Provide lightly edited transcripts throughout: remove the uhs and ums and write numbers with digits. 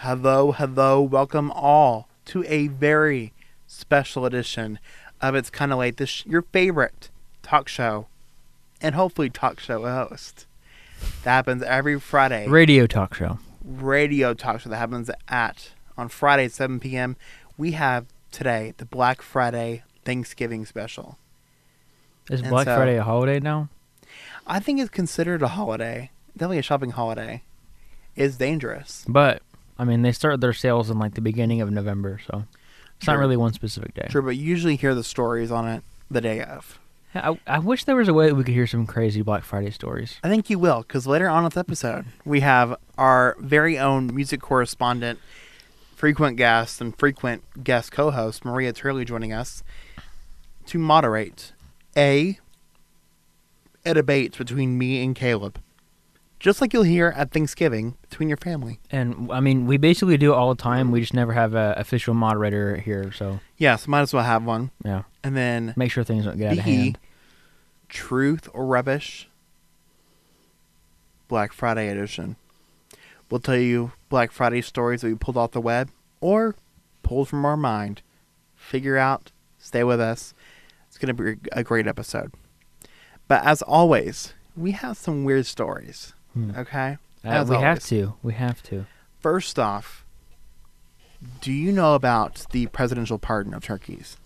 Hello, hello, welcome all to a very special edition of It's Kinda Late, your favorite talk show, and hopefully talk show host. That happens every Friday. Radio talk show. Radio talk show that happens on Friday at 7 p.m. We have today the Black Friday Thanksgiving special. Is Black Friday a holiday now? I think it's considered a holiday. Definitely a shopping holiday. It's dangerous. But, I mean, they start their sales in like the beginning of November, so it's not really one specific day. Sure, but you usually hear the stories on it the day of. I wish there was a way that we could hear some crazy Black Friday stories. I think you will, because later on in this episode, we have our very own music correspondent, frequent guest, and frequent guest co-host, Maria Turley, joining us to moderate a debate between me and Caleb. Just like you'll hear at Thanksgiving between your family. And, I mean, we basically do it all the time. We just never have an official moderator here, so. Yeah, so might as well have one. Yeah. And then make sure things don't get out of hand. Truth or Rubbish Black Friday edition. We'll tell you Black Friday stories that we pulled off the web or pulled from our mind. Figure out, stay with us. It's going to be a great episode. But as always, we have some weird stories. Okay? We have to. First off, do you know about the presidential pardon of turkeys?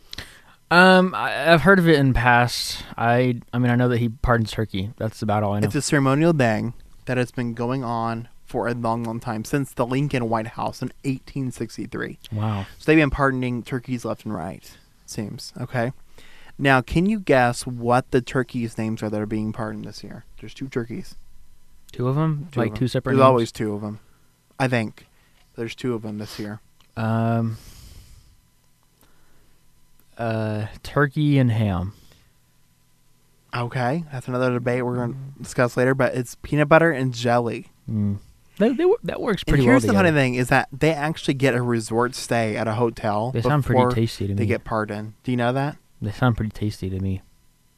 I've heard of it in past. I mean, I know that he pardons turkey. That's about all I know. It's a ceremonial thing that has been going on for a long, long time, since the Lincoln White House in 1863. Wow. So they've been pardoning turkeys left and right, it seems. Okay? Now, can you guess what the turkeys' names are that are being pardoned this year? There's 2 turkeys. 2 of them? Two separate There's names? always 2 of them. I think. There's 2 of them this year. Turkey and ham. Okay. That's another debate we're going to discuss later, but it's peanut butter and jelly. That works pretty well Here's together. the funny thing is that they actually get a resort stay at a hotel. They sound pretty tasty to me. They get pardoned. Do you know that? They sound pretty tasty to me.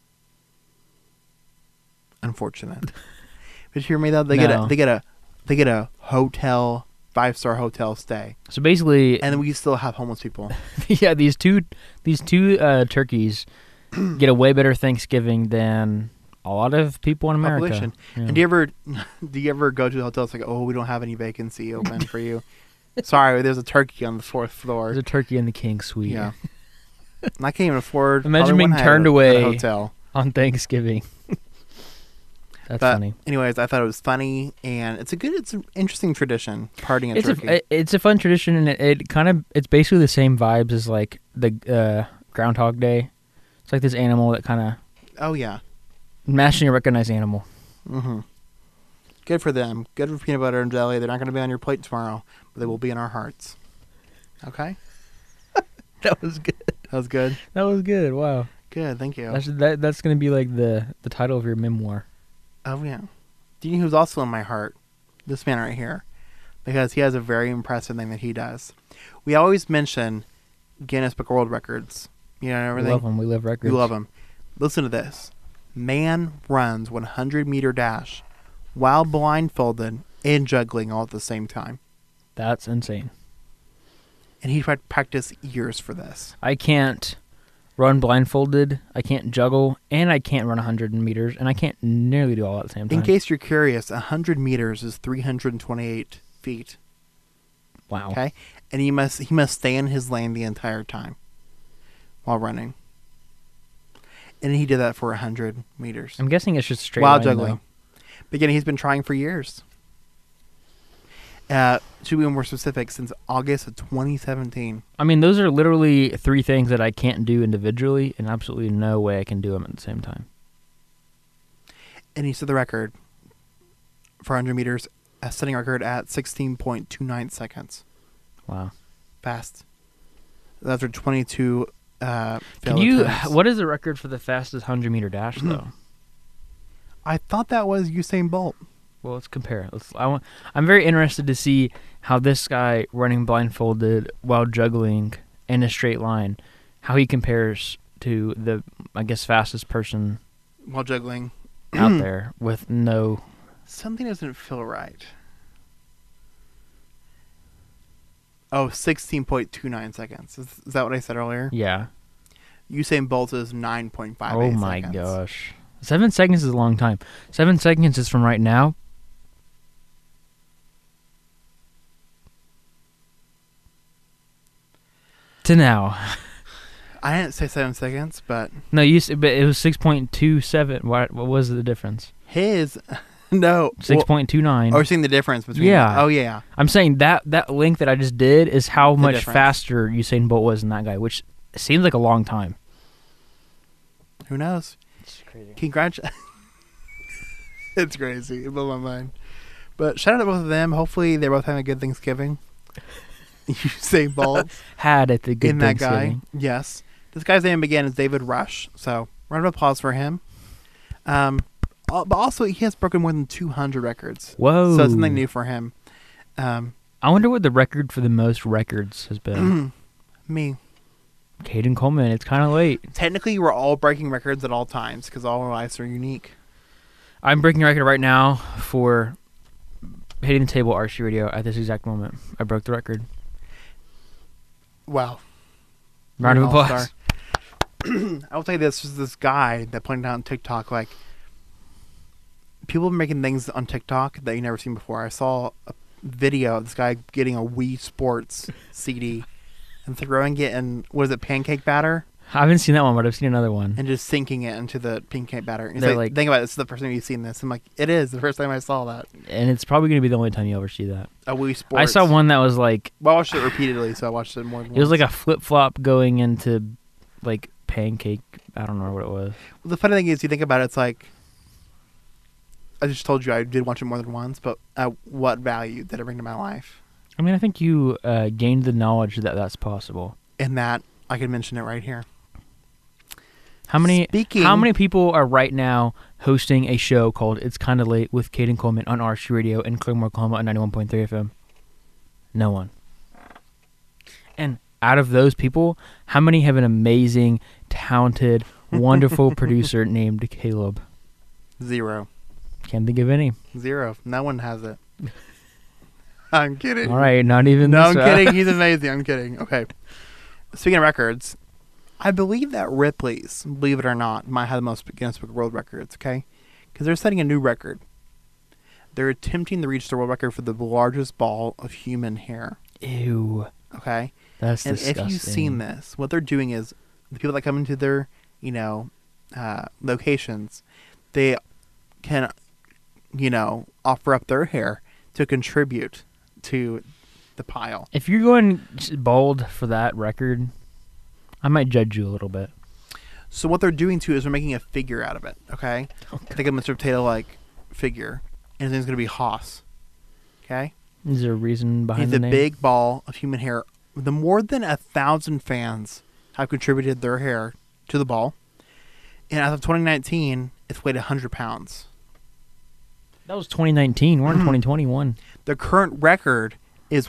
Unfortunate. But you hear me though? They get a hotel, 5-star hotel stay. So basically, and then we still have homeless people. Yeah, these two turkeys get a way better Thanksgiving than a lot of people in America. Yeah. And do you ever go to the hotel? It's like, oh, we don't have any vacancy open for you. Sorry, there's a turkey on the 4th floor. There's a turkey in the king suite. Yeah. And I can't even afford. Imagine being turned away hotel on Thanksgiving. That's funny. Anyways, I thought it was funny, and it's an interesting tradition, partying a turkey. It's a fun tradition, and it's basically the same vibes as like the Groundhog Day. It's like this animal that kind of. Oh yeah. Nationally recognized animal. Mm-hmm. Good for them. Good for peanut butter and jelly. They're not going to be on your plate tomorrow, but they will be in our hearts. Okay. That was good. That was good. That was good. Wow. Good. Thank you. That's going to be like the title of your memoir. Oh yeah. Do you know who's also in my heart? This man right here, because he has a very impressive thing that he does. We always mention Guinness Book of World Records. You know, and everything. We love them. We love records. We love them. Listen to this. Man runs 100-meter dash while blindfolded and juggling all at the same time. That's insane. And he practiced years for this. I can't run blindfolded, I can't juggle, and I can't run 100 meters, and I can't nearly do all at the same time. In case you're curious, 100 meters is 328 feet. Wow. Okay? And he must stay in his lane the entire time while running. And he did that for 100 meters. I'm guessing it's just straight while line, juggling. Though. But again, he's been trying for years. To be more specific, since August of 2017. I mean, those are literally 3 things that I can't do individually, and absolutely no way I can do them at the same time. And he set the record for 100 meters, a setting record at 16.29 seconds. Wow. Fast. That's for 22 what is the record for the fastest 100-meter dash, though? I thought that was Usain Bolt. Well, let's compare. I'm very interested to see how this guy running blindfolded while juggling in a straight line, how he compares to the, I guess, fastest person while juggling out there with no. Something doesn't feel right. Oh, 16.29 seconds. Is that what I said earlier? Yeah. Usain Bolt is 9.58 seconds. Oh my gosh. 7 seconds is a long time. 7 seconds is from right now. To now. I didn't say 7 seconds, but No, but it was 6.27. What was the difference? his no 6.29. Well, we're seeing the difference between. Yeah. Oh yeah. I'm saying that link that I just did is how much difference. faster Usain Bolt was than that guy, which seems like a long time. Who knows? It's crazy. Congratulations. It's crazy. It blew my mind. But shout out to both of them. Hopefully they're both having a good Thanksgiving. Usain Bolt Had at the good in that guy. Thanksgiving. Yes. This guy's name again is David Rush. So round of applause for him. But also he has broken more than 200 records. Whoa. So it's something new for him. I wonder what the record for the most records has been. Me. Caden Coleman. It's kind of late. Technically, we're all breaking records at all times because all our lives are unique. I'm breaking a record right now for hitting the table RC Radio at this exact moment. I broke the record. Wow. Round of You're an applause. all-star. I will tell you this guy that pointed out on TikTok, like, people are making things on TikTok that you never seen before. I saw a video of this guy getting a Wii Sports CD and throwing it in, what is it, pancake batter? I haven't seen that one, but I've seen another one. And just sinking it into the pancake batter. And he's They're like, think about it, this is the first time you've seen this. I'm like, it is the first time I saw that. And it's probably going to be the only time you ever see that. A Wii Sports. I saw one that was like... Well, I watched it repeatedly, so I watched it more than It was once. like a flip-flop going into, like, pancake. I don't know what it was. Well, the funny thing is, you think about it, it's like, I just told you I did watch it more than once, but what value did it bring to my life? I mean, I think you gained the knowledge that that's possible. In that, I can mention it right here. How many Speaking- How many people are right now hosting a show called It's Kinda Late with Caden Coleman on RC Radio in Claremore, Oklahoma at 91.3 FM? No one. And out of those people, how many have an amazing, talented, wonderful producer named Caleb? 0. Can't think of any. 0. No one has it. I'm kidding. All right, not even No, this. I'm kidding. He's amazing. I'm kidding. Okay. Speaking of records, I believe that Ripley's, believe it or not, might have the most Guinness Book of World Records, okay? Because they're setting a new record. They're attempting to reach the world record for the largest ball of human hair, Ew. okay? That's And disgusting. if you've seen this, what they're doing is the people that come into their, locations, they can, offer up their hair to contribute to the pile. If you're going bald for that record, I might judge you a little bit. So what they're doing too is they're making a figure out of it. Okay, Okay. think of Mr. Potato-like figure, and his name's gonna be Haas. Okay, Is there a reason behind he's the a name? big ball of human hair. The more than 1,000 fans have contributed their hair to the ball, and as of 2019, it's weighed 100 pounds. That was 2019. We're in 2021. The current record is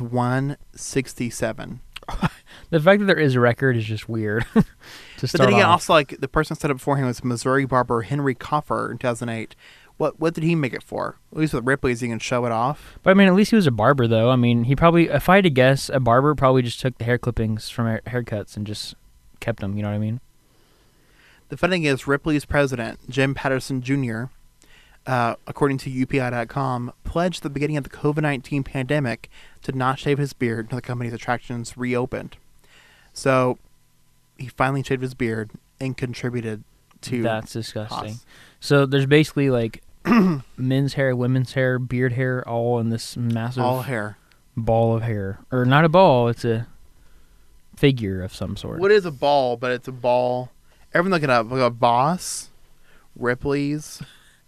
167. The fact that there is a record is just weird. To But start then again, off. also like the person that set up beforehand was Missouri barber Henry Coffer in 2008. What did he make it for? At least with Ripley's, he can show it off. But I mean, at least he was a barber, though. I mean, he probably, if I had to guess, a barber probably just took the hair clippings from haircuts and just kept them. You know what I mean? The funny thing is, Ripley's president, Jim Patterson Jr., according to UPI.com, pledged at the beginning of the COVID-19 pandemic to not shave his beard until the company's attractions reopened. So he finally shaved his beard and contributed to That's disgusting. Haas. So there's basically like men's hair, women's hair, beard hair, all in this massive all hair. ball of hair. Or not a ball, it's a figure of some sort. What is a ball? But it's a ball. Everyone look it up. Look up Boss, Ripley's.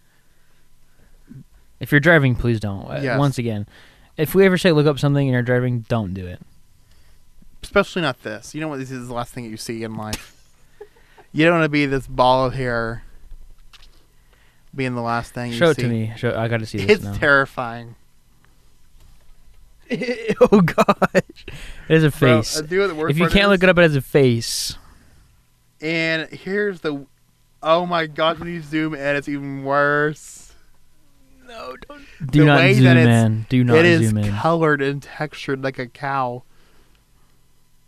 If you're driving, please don't. Yes. Once again, if we ever say look up something and you're driving, don't do it. Especially not this. You know what? This is the last thing you see in life. You don't want to be this ball of hair being the last thing you Show it see. to me. I got to see this It's now. terrifying. Oh gosh, it is a Bro, face. do you know what the worst If you part can't is? look it up, it has a face. And here's the... Oh my god, when you zoom in, it's even worse. Do The not way zoom that it's- in. Do not It is zoom in. colored and textured like a cow.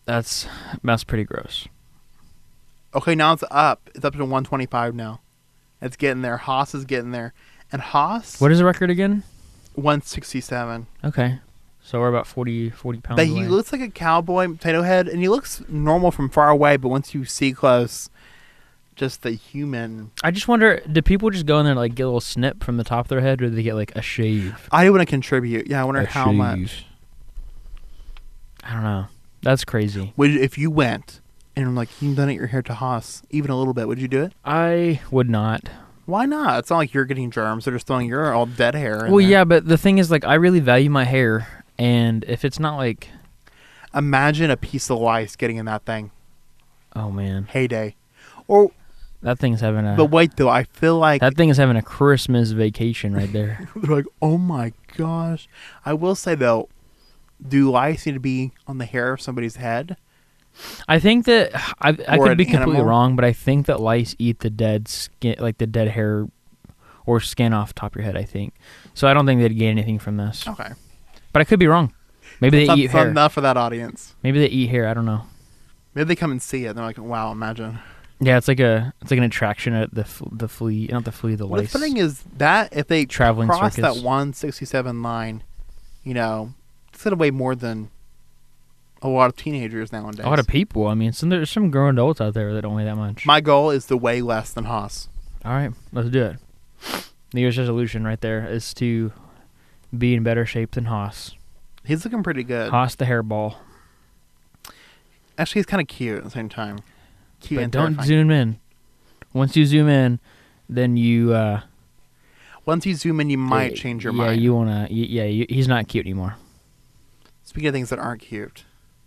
That's pretty gross. Okay, now it's up. It's up to 125 now. It's getting there. Haas is getting there. And Haas, What is the record again? 167. Okay. So we're about 40 pounds But away. he looks like a cowboy potato head, and he looks normal from far away, but once you see close, just the human. I just wonder, do people just go in there and like get a little snip from the top of their head, or do they get like a shave? I want to contribute. Yeah, I wonder A how shave. much. I don't know. That's crazy. If you went and like you donate your hair to Haas, even a little bit, would you do it? I would not. Why not? It's not like you're getting germs. They're just throwing your all dead hair in Well, there. yeah, but the thing is, like, I really value my hair, and if it's not like, Imagine a piece of lice getting in that thing. oh man, Heyday. Or, that thing's having a. but wait though, I feel like That thing is having a Christmas vacation right there. they're like, oh my gosh. I will say though, do lice need to be on the hair of somebody's head? I think that I Or could an be completely animal? wrong, but I think that lice eat the dead skin, like the dead hair or skin off the top of your head. I think so. I don't think they'd gain anything from this, Okay. but I could be wrong. Maybe they That's eat hair. enough for that audience. Maybe they eat hair. I don't know. Maybe they come and see it. And they're like, wow, imagine. Yeah, it's like an attraction at the flea, not the flea, the Well, lice. the thing is that if they Traveling cross circus. that 167 line, it's going to weigh more than a lot of teenagers nowadays. A lot of people. I mean, there's some grown adults out there that don't weigh that much. My goal is to weigh less than Haas. All right, let's do it. New Year's resolution right there is to be in better shape than Haas. He's looking pretty good. Haas the hairball. Actually, he's kind of cute at the same time. Cute But and don't terrifying. zoom in. Once you zoom in, then you Once you zoom in, you might change your yeah, mind. you wanna. He's not cute anymore. Speaking of things that aren't cute,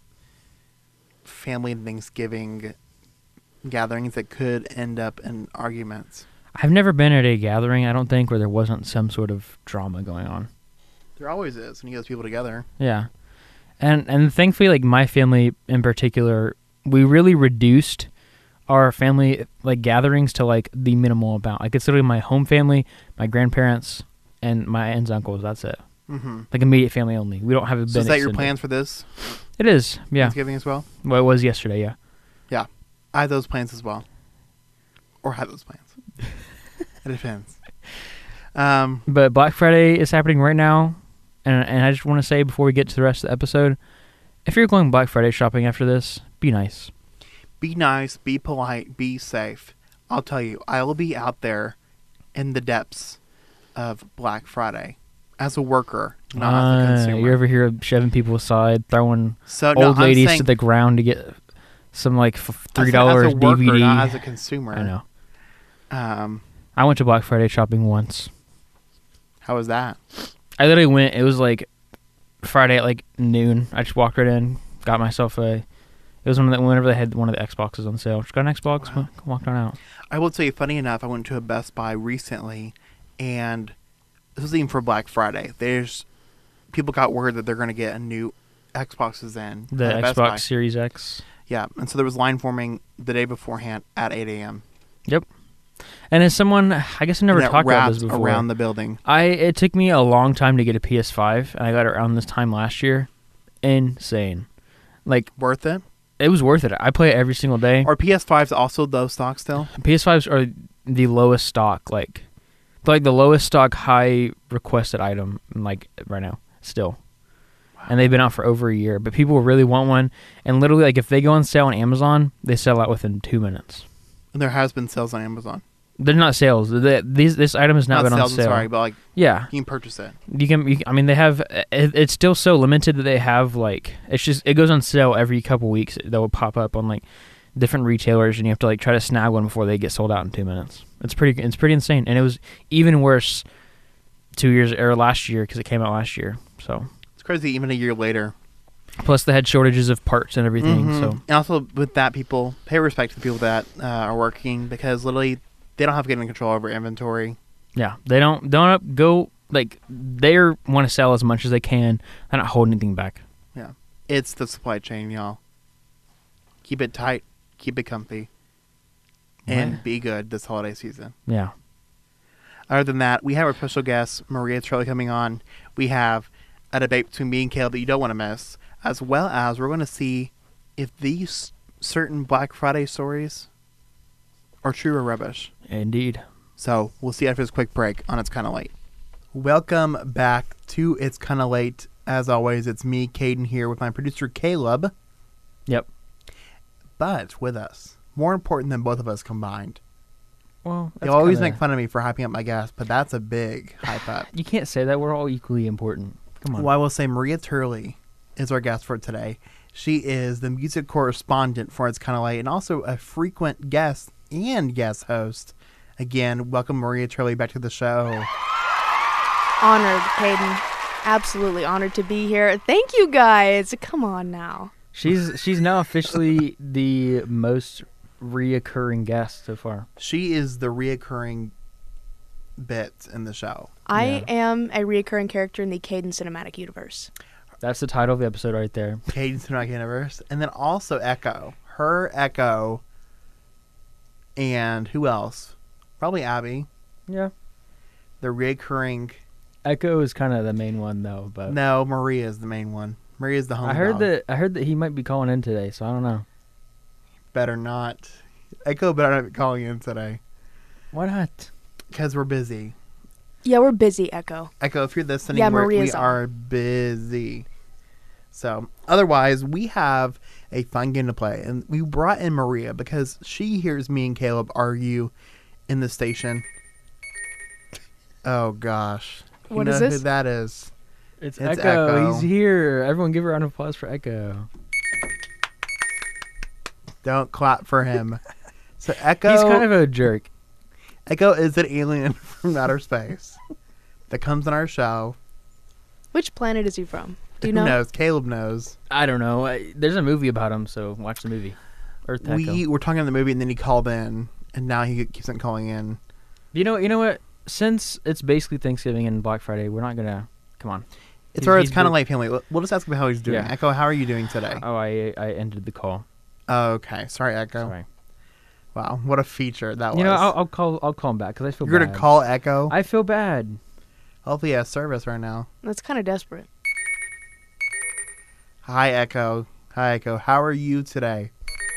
family and Thanksgiving gatherings that could end up in arguments. I've never been at a gathering, I don't think, where there wasn't some sort of drama going on. There always is when you get those people together. Yeah. And thankfully, like, my family in particular, we really reduced our family, like, gatherings to, like, the minimal amount. Like, it's literally my home family, my grandparents, and my aunts and uncles. That's it. Mm-hmm. Like, immediate family only. We don't have a So is that your plans for this It is, yeah. Thanksgiving as well? Well, it was yesterday, yeah. Yeah. I have those plans as well. Or have those plans. It depends. But Black Friday is happening right now, and I just want to say before we get to the rest of the episode, if you're going Black Friday shopping after this, be nice. Be nice, be polite, be safe. I'll tell you, I will be out there in the depths of Black Friday as a worker, not as a consumer. You ever hear shoving people aside, throwing So, old I'm ladies saying to the ground to get some like $3 as a worker, DVD? not as a consumer. I know. Um, I went to Black Friday shopping once. how was that? I literally went. It was like Friday at like noon. I just walked right in, got myself a. It was whenever they had one of the Xboxes on sale. Just got an Xbox, Wow. walked on out. I will tell you, funny enough, I went to a Best Buy recently, and this was even for Black Friday. There's people got word that they're going to get a new Xboxes in The at Best Buy. Xbox Series X. Yeah, and so there was line forming the day beforehand at 8 a.m. Yep. And as someone, I guess I never And it talked about wrapped this before. around the building. It took me a long time to get a PS5, and I got it around this time last year. Insane. Like, Worth it? it was worth it. I play it every single day. Are PS5s also low stock still? PS5s are the lowest stock, like the lowest stock high requested item, like right now, still. Wow. And they've been out for over a year, but people really want one. And literally, like, if they go on sale on Amazon, they sell out within 2 minutes. And there has been sales on Amazon. They're not sales. This item has not been sales, on sale. I'm sorry, but like Yeah, you can purchase it. I mean, they have. It's still so limited that they have like. It goes on sale every couple weeks. That will pop up on like different retailers, and you have to like try to snag one before they get sold out in 2 minutes. It's pretty insane, and it was even worse 2 years or last year because it came out last year. So It's crazy even a year later. plus they had shortages of parts and everything. Mhm. So And also with that, people pay respect to the people that are working because literally they don't have getting control over inventory. yeah, they don't go like they want to sell as much as they can. They're not holding anything back. Yeah, it's the supply chain, y'all. Keep it tight, keep it comfy, and Right. be good this holiday season. Yeah. Other than that, we have our special guest, Maria Trelli, coming on. We have a debate between me and Caleb that you don't want to miss, as well as we're going to see if these certain Black Friday stories are true or rubbish. Indeed. So we'll see after this quick break on It's Kinda Late. Welcome back to It's Kinda Late. As always, it's me, Caden, here with my producer, Caleb. Yep. But with us, more important than both of us combined. Well, They always make fun of me for hyping up my guest, but that's a big hype up. You can't say that. We're all equally important. Come on. Well, I will say Maria Turley is our guest for today. She is the music correspondent for It's Kinda Late and also a frequent guest and guest host. Again, welcome Maria Turley back to the show. Honored, Caden. Absolutely honored to be here. Thank you, guys. Come on now. She's now officially the most reoccurring guest so far. She is the reoccurring bit in the show. I am a recurring character in the Caden Cinematic Universe. That's the title of the episode right there. Caden Cinematic Universe. And then also Echo. Her Echo. And who else? Probably Abby. Yeah. The reoccurring. Echo is kind of the main one though, but No, Maria is the main one. Maria is the home I heard dog. that he might be calling in today, so I don't know. Better not. Echo better not be calling in today. Why not? Because we're busy. Yeah, we're busy, Echo. Echo, if you're listening, Yeah, we Maria's on. are busy. So, otherwise, we have a fun game to play. And we brought in Maria because she hears me and Caleb argue in the station. Oh, gosh. What you is know this? who that is. It's It's Echo. Echo. He's here. Everyone give a round of applause for Echo. Don't clap for him. So, Echo... He's kind of a jerk. Echo is an alien from outer space that comes on our show. Which planet is he from? Do you Who know? knows? Caleb knows. I don't know. There's a movie about him, so watch the movie. Earth Echo. We were talking in the movie, and then he called in, and now he keeps on calling in. You know what? Since it's basically Thanksgiving and Black Friday, we're not gonna. Come on. It's He's- alright. It's he's kind of big- late, family. We'll just ask him how he's doing. Yeah. Echo, how are you doing today? Oh, I ended the call. Okay, sorry, Echo. Sorry. Wow, what a feature that was. You know, I'll call him back because I feel You're bad. gonna call Echo? I feel bad. Hopefully, he has service right now. That's kind of desperate. Hi, Echo. Hi, Echo. How are you today?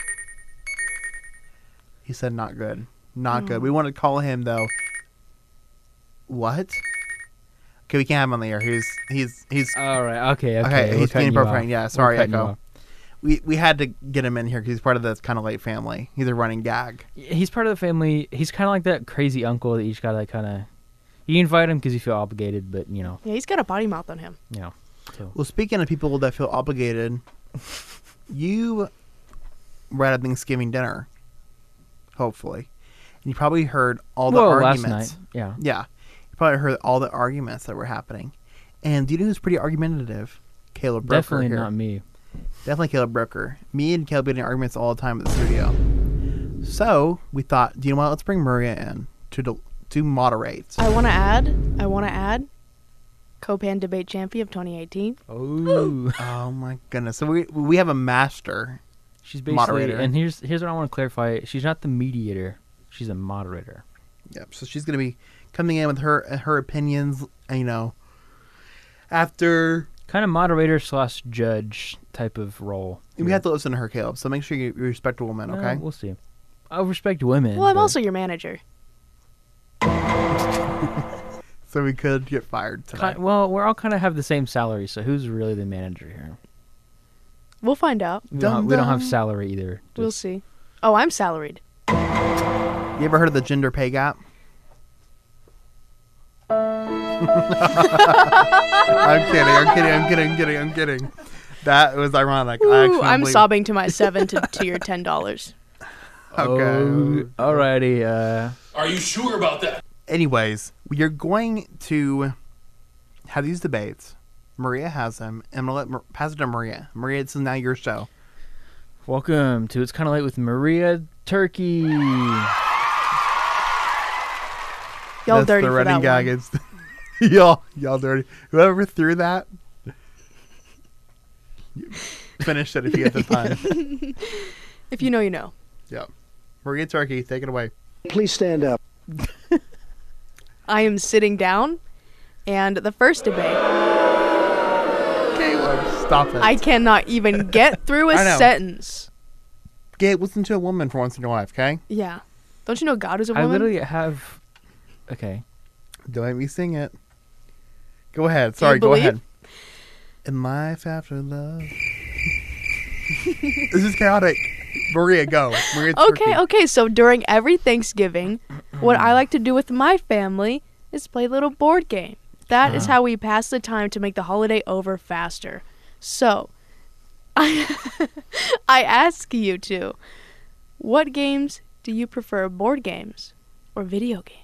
He said not good. Not good. We want to call him though. What? Okay, we can't have him on the air. He's All right. Okay. okay. We're He's cutting being you appropriate. off. Yeah, We're sorry, cutting you Echo. off. We had to get him in here because he's part of this kind of late family. He's a running gag. He's part of the family. He's kind of like that crazy uncle that you just gotta kind of. You invite him because you feel obligated, but Yeah, he's got a potty mouth on him. So. Well, speaking of people that feel obligated, you were at a Thanksgiving dinner, hopefully, and you probably heard all the arguments. last night. Yeah. Yeah, you probably heard all the arguments that were happening. And do you know who's pretty argumentative? Caleb Broker. Definitely here. not me. Definitely Caleb Broker. Me and Caleb get in arguments all the time at the studio. So we thought, do you know what? Let's bring Maria in to moderate. I want to add, Copan Debate Champion of 2018. Oh. Oh my goodness! So we have a master. She's basically. Moderator. And here's what I want to clarify. She's not the mediator. She's a moderator. Yep. So she's gonna be coming in with her opinions. After Kind of moderator / judge type of role. we have to listen to her, Caleb. So make sure you respect a woman, okay? We'll see. I respect women. Well, I'm but- also your manager. So we could get fired tonight. Well, we're all kind of have the same salary, so who's really the manager here? We'll find out. We Dum don't have dum. salary either. We'll Just- see. Oh, I'm salaried. You ever heard of the gender pay gap? I'm kidding. That was ironic. I Ooh, actually I'm believe- sobbing to my $7 to your $10. Okay. Oh, alrighty. Are you sure about that? Anyways, we are going to have these debates. Maria has them. I'm going to pass it to Maria. Maria, this is now your show. Welcome to It's Kind of Late with Maria Turkey. Y'all That's dirty the for running that gag. one. It's y'all dirty. Whoever threw that, finish it if you get the time. If you know, you know. Yep. Maria Turkey, take it away. Please stand up. I am sitting down, and the first debate. Caleb, Stop it. I cannot even get through a I know. sentence. Gabe, listen to a woman for once in your life, okay? Yeah. Don't you know God is a I woman? literally have. Okay. Don't make me sing it. Go ahead. Sorry, go believe? ahead. In life after love. This is chaotic. Maria, go. Maria, Okay. So during every Thanksgiving, what I like to do with my family is play a little board game. That is how we pass the time to make the holiday over faster. So, I ask you two, what games do you prefer, board games or video games?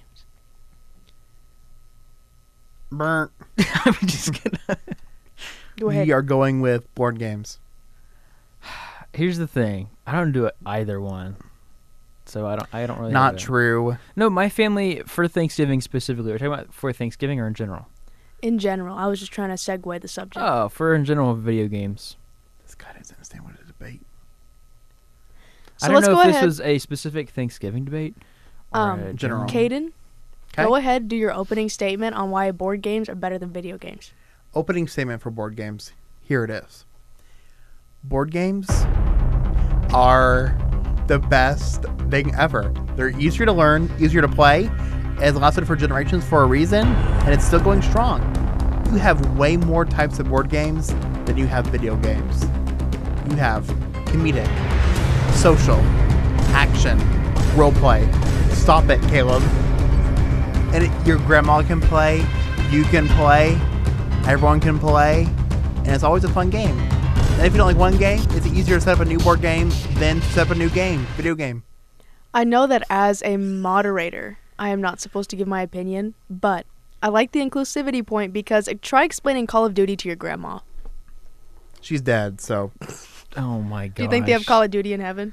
Burnt. I'm just gonna. Go ahead. We are going with board games. Here's the thing. I don't do either one. So I don't really. Not have a- true. No, my family for Thanksgiving specifically. We're talking about for Thanksgiving or in general. In general, I was just trying to segue the subject. Oh, for in general video games. This guy doesn't understand what a debate. So I don't let's know go if this ahead. was a specific Thanksgiving debate. Or a General. Caden, 'Kay? go ahead, do your opening statement on why board games are better than video games. Opening statement for board games. Here it is. Board games are the best thing ever. They're easier to learn, easier to play. It's lasted for generations for a reason, and it's still going strong. You have way more types of board games than you have video games. You have comedic, social, action, role play. Stop it, Caleb. And your grandma can play, you can play, everyone can play, and it's always a fun game. And if you don't like one game, it's easier to set up a new board game than to set up a new game, video game. I know that as a moderator, I am not supposed to give my opinion, but I like the inclusivity point because try explaining Call of Duty to your grandma. She's dead, so Oh my god. Do you think they have Call of Duty in heaven?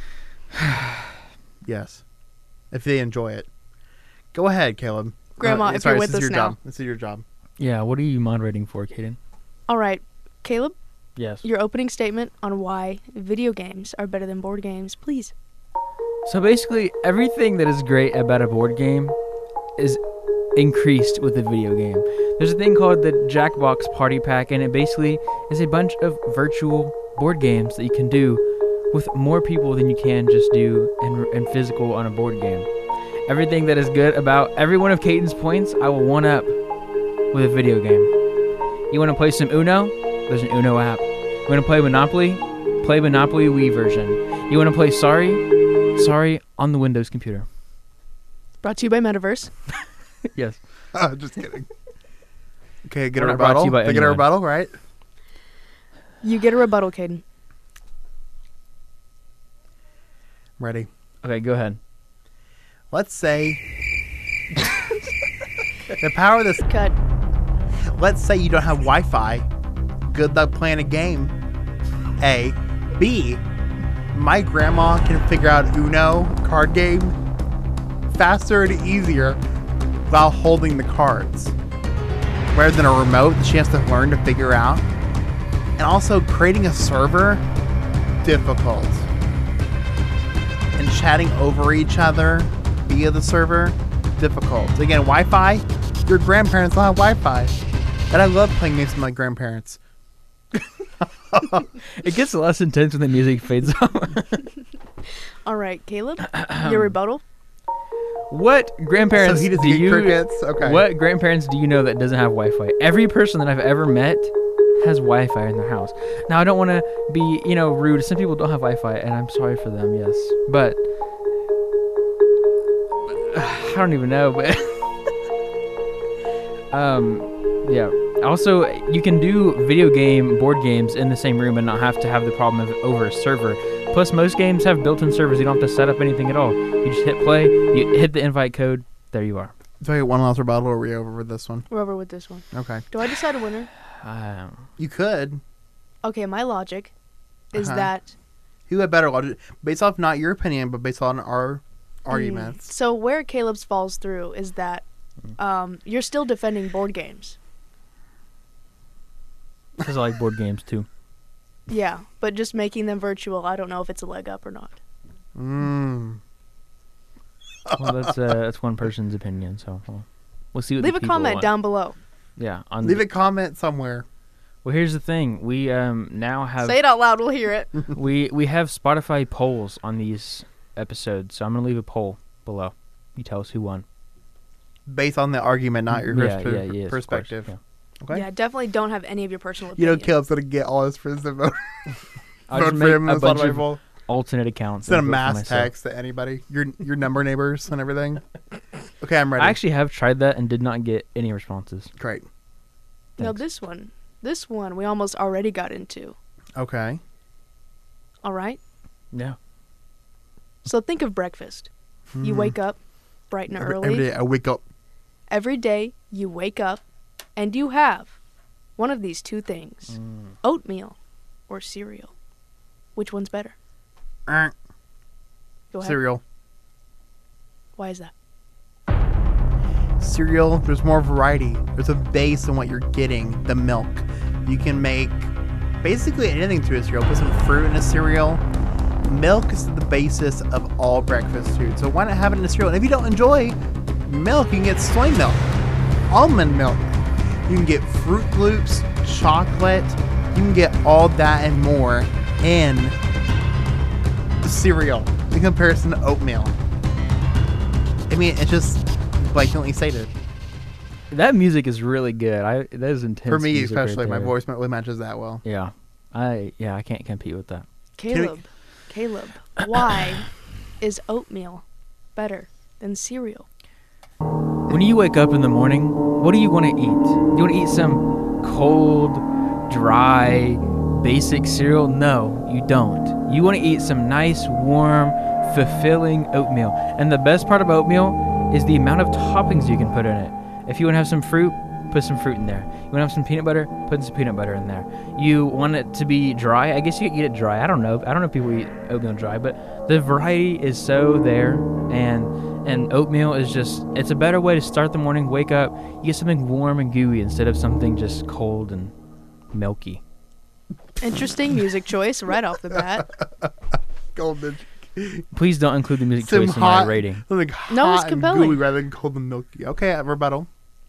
yes. If they enjoy it. Go ahead, Caleb. Grandma, if you're with this is us your now. job. This is your job. Yeah, what are you moderating for, Kaden? All right, Caleb, Yes. your opening statement on why video games are better than board games, please. So basically, everything that is great about a board game is increased with a video game. There's a thing called the Jackbox Party Pack, and it basically is a bunch of virtual board games that you can do with more people than you can just do in physical on a board game. Everything that is good about every one of Caden's points, I will one up with a video game. You want to play some Uno? There's an Uno app. You want to play Monopoly? Play Monopoly Wii version. You want to play Sorry on the Windows computer. Brought to you by Metaverse. Yes. Just kidding. Okay, get We're a not brought to rebuttal. you by They get a anyone. rebuttal, right? You get a rebuttal, Caden. Ready. Okay, go ahead. Let's say the power of this. Cut. Let's say you don't have Wi-Fi. Good luck playing a game. A. B. My grandma can figure out Uno card game faster and easier while holding the cards, rather than a remote that she has to learn to figure out. And also creating a server, difficult. And chatting over each other via the server, difficult. Again, Wi-Fi, your grandparents don't have Wi-Fi. And I love playing games with my grandparents. It gets less intense when the music fades off. All right, Caleb, your rebuttal. What grandparents So he doesn't do get you? crickets? Okay. What grandparents do you know that doesn't have Wi-Fi? Every person that I've ever met has Wi-Fi in their house. Now I don't want to be, rude. Some people don't have Wi-Fi, and I'm sorry for them. Yes, but I don't even know. But yeah. Also, you can do board games in the same room and not have to have the problem of over a server. Plus, most games have built-in servers. You don't have to set up anything at all. You just hit play, you hit the invite code, there you are. Do I get one last rebuttal, or are we over with this one? We're over with this one. Okay. Do I decide a winner? You could. Okay, my logic is Uh-huh. that Who had better logic? Based off not your opinion, but based on our arguments. So where Caleb's falls through is that you're still defending board games. Because I like board games too. Yeah, but just making them virtual, I don't know if it's a leg up or not. Mm. Well, that's one person's opinion. So we'll see. What Leave the a people comment want. down below. Yeah, Leave a comment somewhere. Well, here's the thing. We now have Say it out loud. We'll hear it. we have Spotify polls on these episodes, so I'm gonna leave a poll below. You tell us who won. Based on the argument, not your yes, of course, perspective. yeah. Okay. Yeah, definitely don't have any of your personal You know, opinions. Caleb's gonna get all his friends to vote, I'll vote just for make him in a the bunch Spotify of poll. alternate accounts. Send a and vote for mass myself. text to anybody. Your number neighbors and everything. Okay, I'm ready. I actually have tried that and did not get any responses. Great. No, Thanks. this one we almost already got into. Okay. All right. Yeah. So think of breakfast. You wake up bright and early. Every day I wake up. Every day you wake up and you have one of these two things. Oatmeal or cereal. Which one's better? Go ahead. Cereal. Why is that? Cereal, there's more variety. There's a base in what you're getting, the milk. You can make basically anything to a cereal. Put some fruit in a cereal. Milk is the basis of all breakfast food. So why not have it in a cereal? And if you don't enjoy milk, you can get soy milk, almond milk. You can get Fruit Loops, chocolate. You can get all that and more in cereal in comparison to oatmeal. I mean, it's just blatantly stated. That music is really good. That is intense. For me, music right especially, my there. voice really matches that well. Yeah. I can't compete with that. Caleb, why is oatmeal better than cereal? When you wake up in the morning, what do you want to eat? Do you want to eat some cold, dry, basic cereal? No, you don't. You want to eat some nice, warm, fulfilling oatmeal. And the best part of oatmeal is the amount of toppings you can put in it. If you want to have some fruit, put some fruit in there. You want to have some peanut butter, put some peanut butter in there. You want it to be dry, I guess you can eat it dry. I don't know if people eat oatmeal dry, but the variety is so there, and oatmeal is just, it's a better way to start the morning, wake up, you get something warm and gooey instead of something just cold and milky. Interesting music choice right off the bat. Golden. Please don't include the music Some choice in hot, my rating. something No, hot it's and compelling. gooey rather than cold and milky. Okay, rebuttal.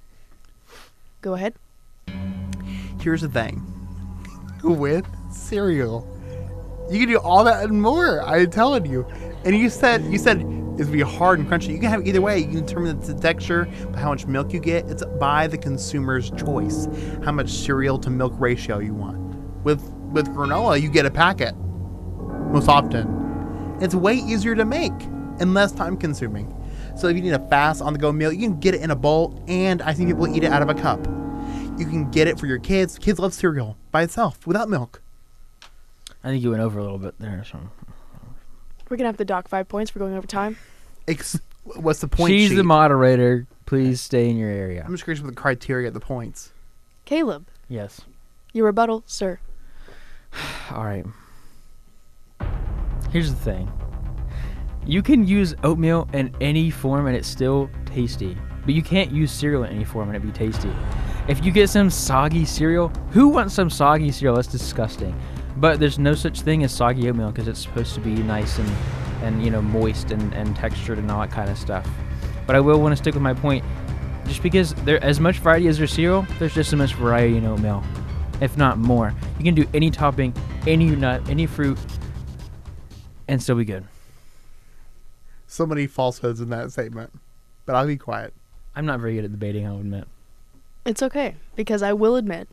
Go ahead. Here's the thing. With cereal, you can do all that and more. I'm telling you. And you said it's gonna be hard and crunchy. You can have it either way. You can determine the texture by how much milk you get. It's by the consumer's choice. How much cereal to milk ratio you want. With granola, you get a packet most often. It's way easier to make and less time consuming. So if you need a fast on the go meal, you can get it in a bowl, and I think people eat it out of a cup. You can get it for your kids. Kids love cereal by itself without milk. I think you went over a little bit there. So. We're going to have to dock 5 points for going over time. What's the point She's sheet? the moderator. Please stay in your area. I'm just curious with the criteria of the points. Caleb, Yes. your rebuttal, sir. All right. Here's the thing. You can use oatmeal in any form and it's still tasty. But you can't use cereal in any form and it be tasty. If you get some soggy cereal, who wants some soggy cereal? That's disgusting. But there's no such thing as soggy oatmeal because it's supposed to be nice and moist and textured and all that kind of stuff. But I will want to stick with my point. Just because there as much variety as there's cereal, there's just as much variety in oatmeal, if not more. You can do any topping, any nut, any fruit, and still be good. So many falsehoods in that statement. But I'll be quiet. I'm not very good at debating, I'll admit. It's okay, because I will admit,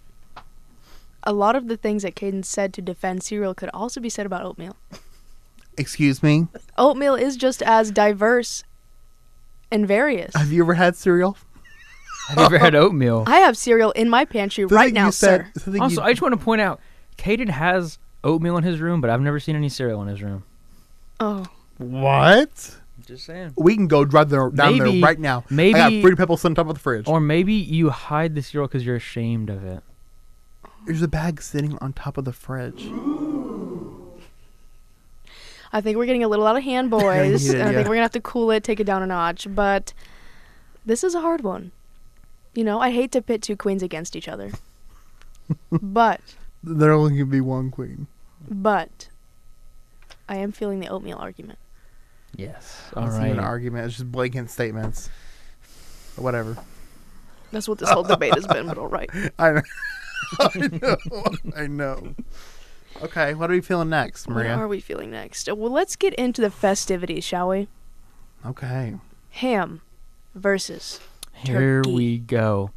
a lot of the things that Caden said to defend cereal could also be said about oatmeal. Excuse me? Oatmeal is just as diverse and various. Have you ever had cereal? Have you ever had oatmeal? I have cereal in my pantry right now, sir. Also, I just want to point out, Caden has oatmeal in his room, but I've never seen any cereal in his room. Oh. What? Just saying. We can go down there right now. Maybe, I got Fruity Pebbles on top of the fridge. Or maybe you hide the cereal because you're ashamed of it. There's a bag sitting on top of the fridge. I think we're getting a little out of hand, boys. Yeah, I yeah. think we're going to have to cool it, take it down a notch. But this is a hard one. You know, I hate to pit two queens against each other. but There only can be one queen. I am feeling the oatmeal argument. Yes. It's All not even an right. argument. It's just blatant statements. Whatever. That's what this whole debate has been, but all right. I know. I know. Okay, what are we feeling next, What Maria? are we feeling next? Well, let's get into the festivities, shall we? Okay. Ham versus Here turkey. we go.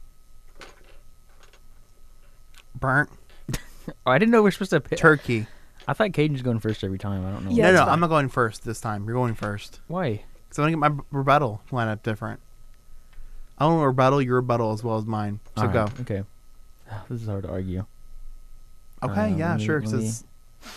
Burnt Oh, I didn't know we were supposed to pick. turkey. I thought Caden was going first every time. I don't know. Yeah, no, that's no, fine. I'm not going first this time. You're going first. Why? Because I want to get my rebuttal line up different. I want to rebuttal your rebuttal as well as mine. So All go. right, Okay. This is hard to argue. Okay, yeah, let me- sure. let 'Cause me- it's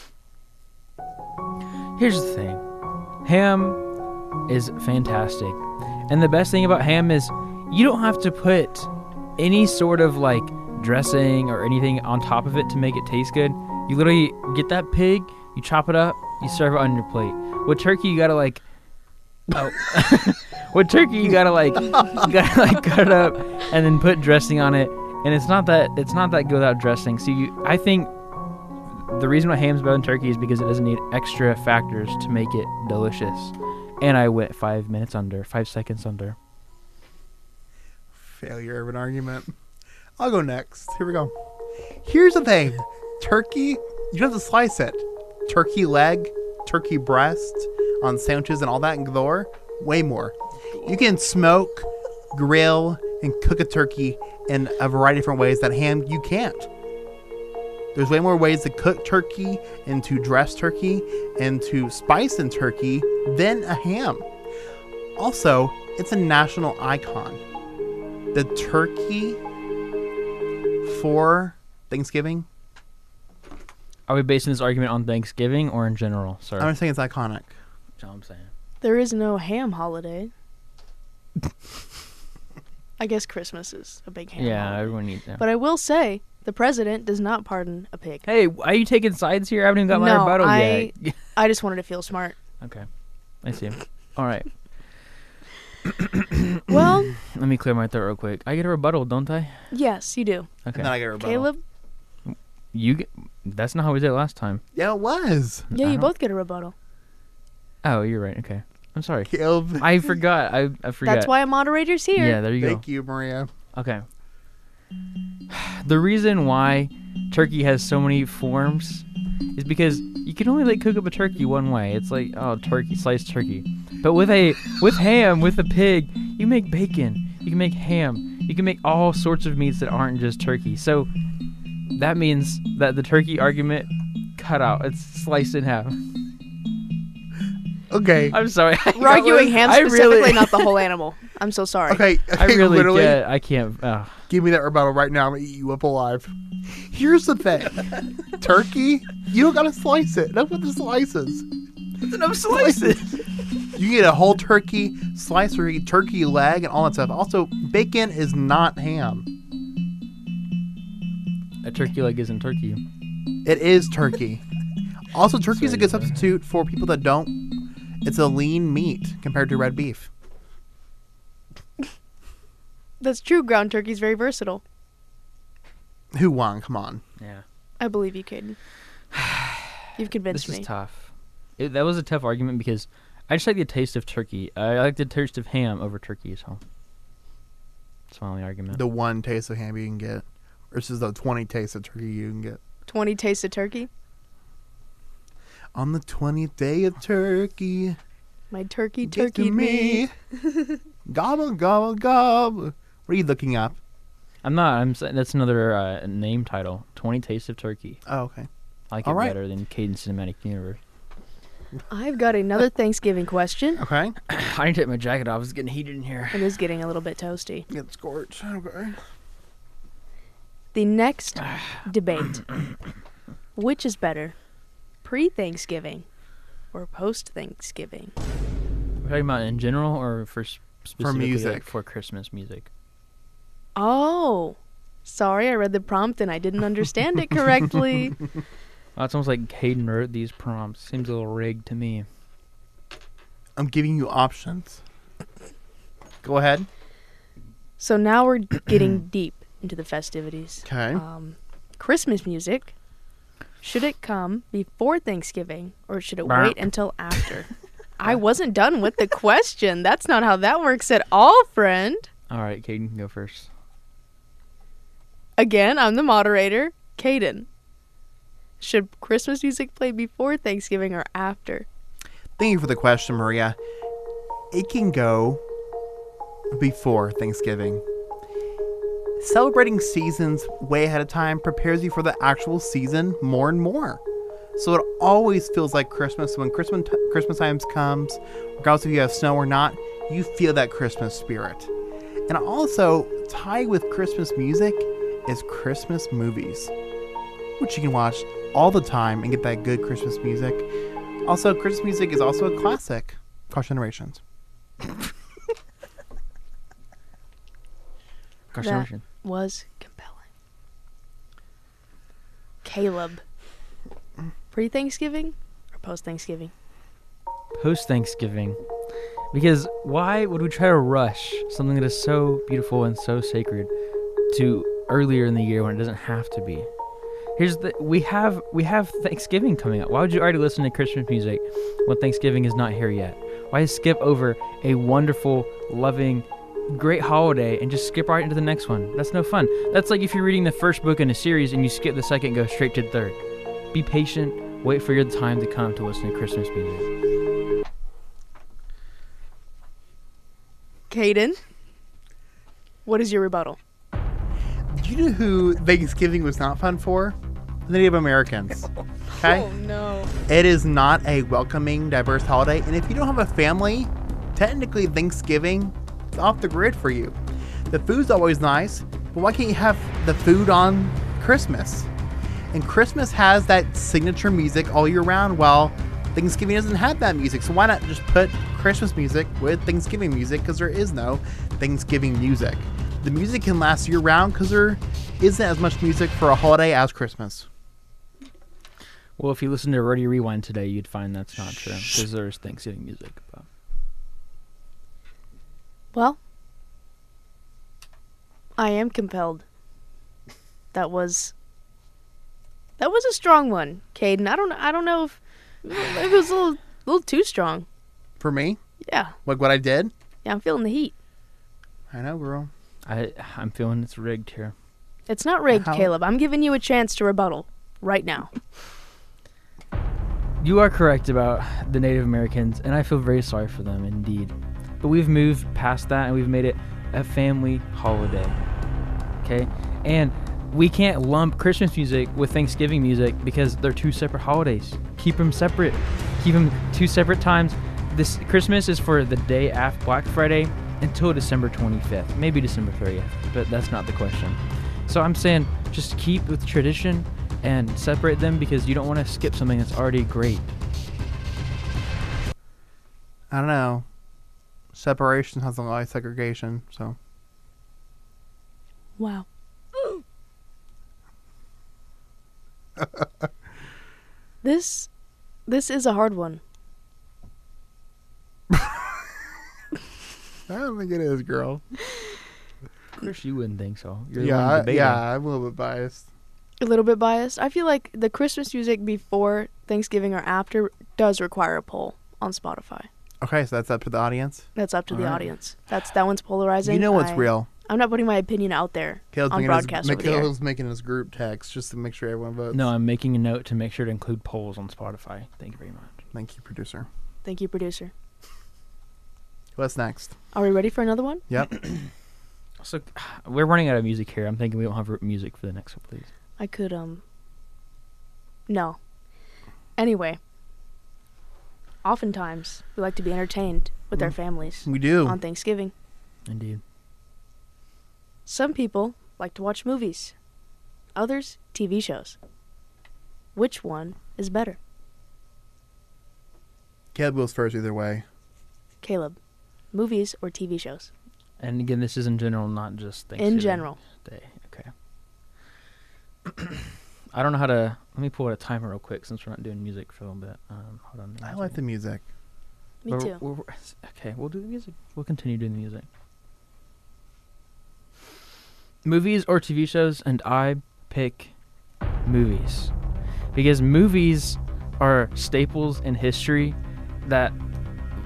Here's the thing. Ham is fantastic. And the best thing about ham is you don't have to put any sort of like dressing or anything on top of it to make it taste good. You literally get that pig, you chop it up, you serve it on your plate. With turkey, you gotta like, oh, with turkey you gotta like cut it up and then put dressing on it. And it's not that good without dressing. So I think the reason why ham's better than turkey is because it doesn't need extra factors to make it delicious. And I went 5 seconds under. failure of an argument. I'll go next. Here we go. Here's the thing. Turkey, you don't have to slice it. Turkey leg, turkey breast on sandwiches and all that and galore. Way more. You can smoke, grill, and cook a turkey in a variety of different ways that ham you can't. There's way more ways to cook turkey and to dress turkey and to spice in turkey than a ham. Also, it's a national icon. The turkey for Thanksgiving, Are we basing this argument on Thanksgiving or in general? Sorry. I'm saying it's iconic. That's all I'm saying. There is no ham holiday. I guess Christmas is a big ham Yeah, holiday. everyone needs that. But I will say, the president does not pardon a pig. Hey, are you taking sides here? I haven't even got my No, rebuttal yet. I just wanted to feel smart. Okay. I see. All right. Well, Let me clear my throat real quick. I get a rebuttal, don't I? yes, you do. Okay. And then I get a rebuttal. Caleb? You get, that's not how we did it last time. Yeah, it was. Yeah, I you don't- both get a rebuttal. Oh, you're right. Okay. I'm sorry. Caleb. I forgot. I forgot. That's why a moderator's here. Yeah, there you go. Thank you, Maria. Okay. The reason why turkey has so many forms is because you can only like cook up a turkey one way. It's like, oh, turkey, sliced turkey. But with ham, with a pig, you make bacon. You can make ham. You can make all sorts of meats that aren't just turkey. So that means that the turkey argument cut out. It's sliced in half. Okay. I'm sorry. We're arguing ham I specifically, really- not the whole animal. I'm so sorry. Okay. I really literally, get. I can't. give me that rebuttal right now. I'm going to eat you up alive. Here's the thing. Turkey, you don't got to slice it. Enough with the slices. That's enough slices. You get a whole turkey slice or eat turkey leg and all that stuff. Also, bacon is not ham. A turkey leg isn't turkey. It is turkey. Also, turkey is a good Sorry. substitute for people that don't. It's a lean meat compared to red beef. That's true. Ground turkey's very versatile. Who won? Come on. Yeah. I believe you, Caden. You've convinced This me. is tough. That was a tough argument because I just like the taste of turkey. I like the taste of ham over turkey, so that's my only argument. The one taste of ham you can get versus the 20 tastes of turkey you can get. 20 tastes of turkey. On the 20th day of turkey, My turkey get to turkeyed me. Gobble, gobble, gobble. What are you looking up? I'm not. I'm saying that's another name title. 20 Tastes of Turkey. Oh, okay. I like All it right. better than Caden Cinematic Universe. I've got another Thanksgiving question. Okay. I need to take my jacket off. It's getting heated in here. It is getting a little bit toasty. Get scorched. Okay. The next debate. Which is better? Pre-Thanksgiving or post-Thanksgiving? We're talking about in general or for specifically music. like, for Christmas music? Oh. Sorry, I read the prompt and I didn't understand it correctly. Well, it's almost like Caden wrote these prompts. Seems a little rigged to me. I'm giving you options. Go ahead. So now we're getting deep into the festivities. Okay. Christmas music. Should it come before Thanksgiving or should it Bah. wait until after? I wasn't done with the question. That's not how that works at all, friend. All right, Caden can go first. Again, I'm the moderator, Caden. Should Christmas music play before Thanksgiving or after? Thank you for the question, Maria. It can go before Thanksgiving. Celebrating seasons way ahead of time prepares you for the actual season more and more. So it always feels like Christmas. When Christmas time comes, regardless if you have snow or not, you feel that Christmas spirit. And also, tied with Christmas music is Christmas movies, which you can watch all the time and get that good Christmas music. Also, Christmas music is also a classic across generations. That was compelling. Caleb, pre-Thanksgiving or post-Thanksgiving? Post-Thanksgiving. Because why would we try to rush something that is so beautiful and so sacred to earlier in the year when it doesn't have to be? We have Thanksgiving coming up. Why would you already listen to Christmas music when Thanksgiving is not here yet? Why skip over a wonderful, loving, great holiday and just skip right into the next one? That's no fun. That's like if you're reading the first book in a series and you skip the second, go straight to the third. Be patient. Wait for your time to come to listen to Christmas music. Caden, what is your rebuttal? Do you know who Thanksgiving was not fun for? The Native Americans. Okay? Oh, no. It is not a welcoming, diverse holiday. And if you don't have a family, technically Thanksgiving is off the grid for you. The food's always nice, but why can't you have the food on Christmas? And Christmas has that signature music all year round, while Thanksgiving doesn't have that music. So why not just put Christmas music with Thanksgiving music? Because there is no Thanksgiving music. The music can last year round because there isn't as much music for a holiday as Christmas. Well, if you listen to Radio Rewind today, you'd find that's not true because there's Thanksgiving music. But Well, I am compelled. That was a strong one, Caden. I don't know if it was a little too strong. For me? Yeah. Like what I did? Yeah, I'm feeling the heat. I know, girl. I'm feeling it's rigged here. It's not rigged, How? Caleb. I'm giving you a chance to rebuttal right now. You are correct about the Native Americans, and I feel very sorry for them indeed. But we've moved past that, and we've made it a family holiday. Okay? And we can't lump Christmas music with Thanksgiving music because they're two separate holidays. Keep them separate. Keep them two separate times. This Christmas is for the day after Black Friday until December 25th, maybe December 30th, but that's not the question. So I'm saying just keep with tradition and separate them because you don't want to skip something that's already great. I don't know. Separation has a lot of segregation, so. Wow. This is a hard one. I don't think it is, girl. Of course you wouldn't think so. You're the one Yeah, debating. I'm a little bit biased. A little bit biased. I feel like the Christmas music before Thanksgiving or after does require a poll on Spotify. Okay, so that's up to the audience. That's up to the Alright. audience. That one's polarizing. You know what's real. I'm not putting my opinion out there on broadcast over the air. Caleb's making his group text just to make sure everyone votes. No, I'm making a note to make sure to include polls on Spotify. Thank you very much. Thank you, producer. Thank you, producer. What's next? Are we ready for another one? Yep. So we're running out of music here. I'm thinking we don't have music for the next one, please. I could, no. Anyway. Oftentimes, we like to be entertained with our families We do. on Thanksgiving. Indeed. Some people like to watch movies. Others, TV shows. Which one is better? Caleb goes first either way. Caleb, movies or TV shows? And again, this is in general, not just Thanksgiving In general. Day. Okay. I don't know how to. Let me pull out a timer real quick since we're not doing music for a little bit. Hold on. I like the music. Me too. Okay, we'll do the music. We'll continue doing the music. Movies or TV shows, and I pick movies. Because movies are staples in history that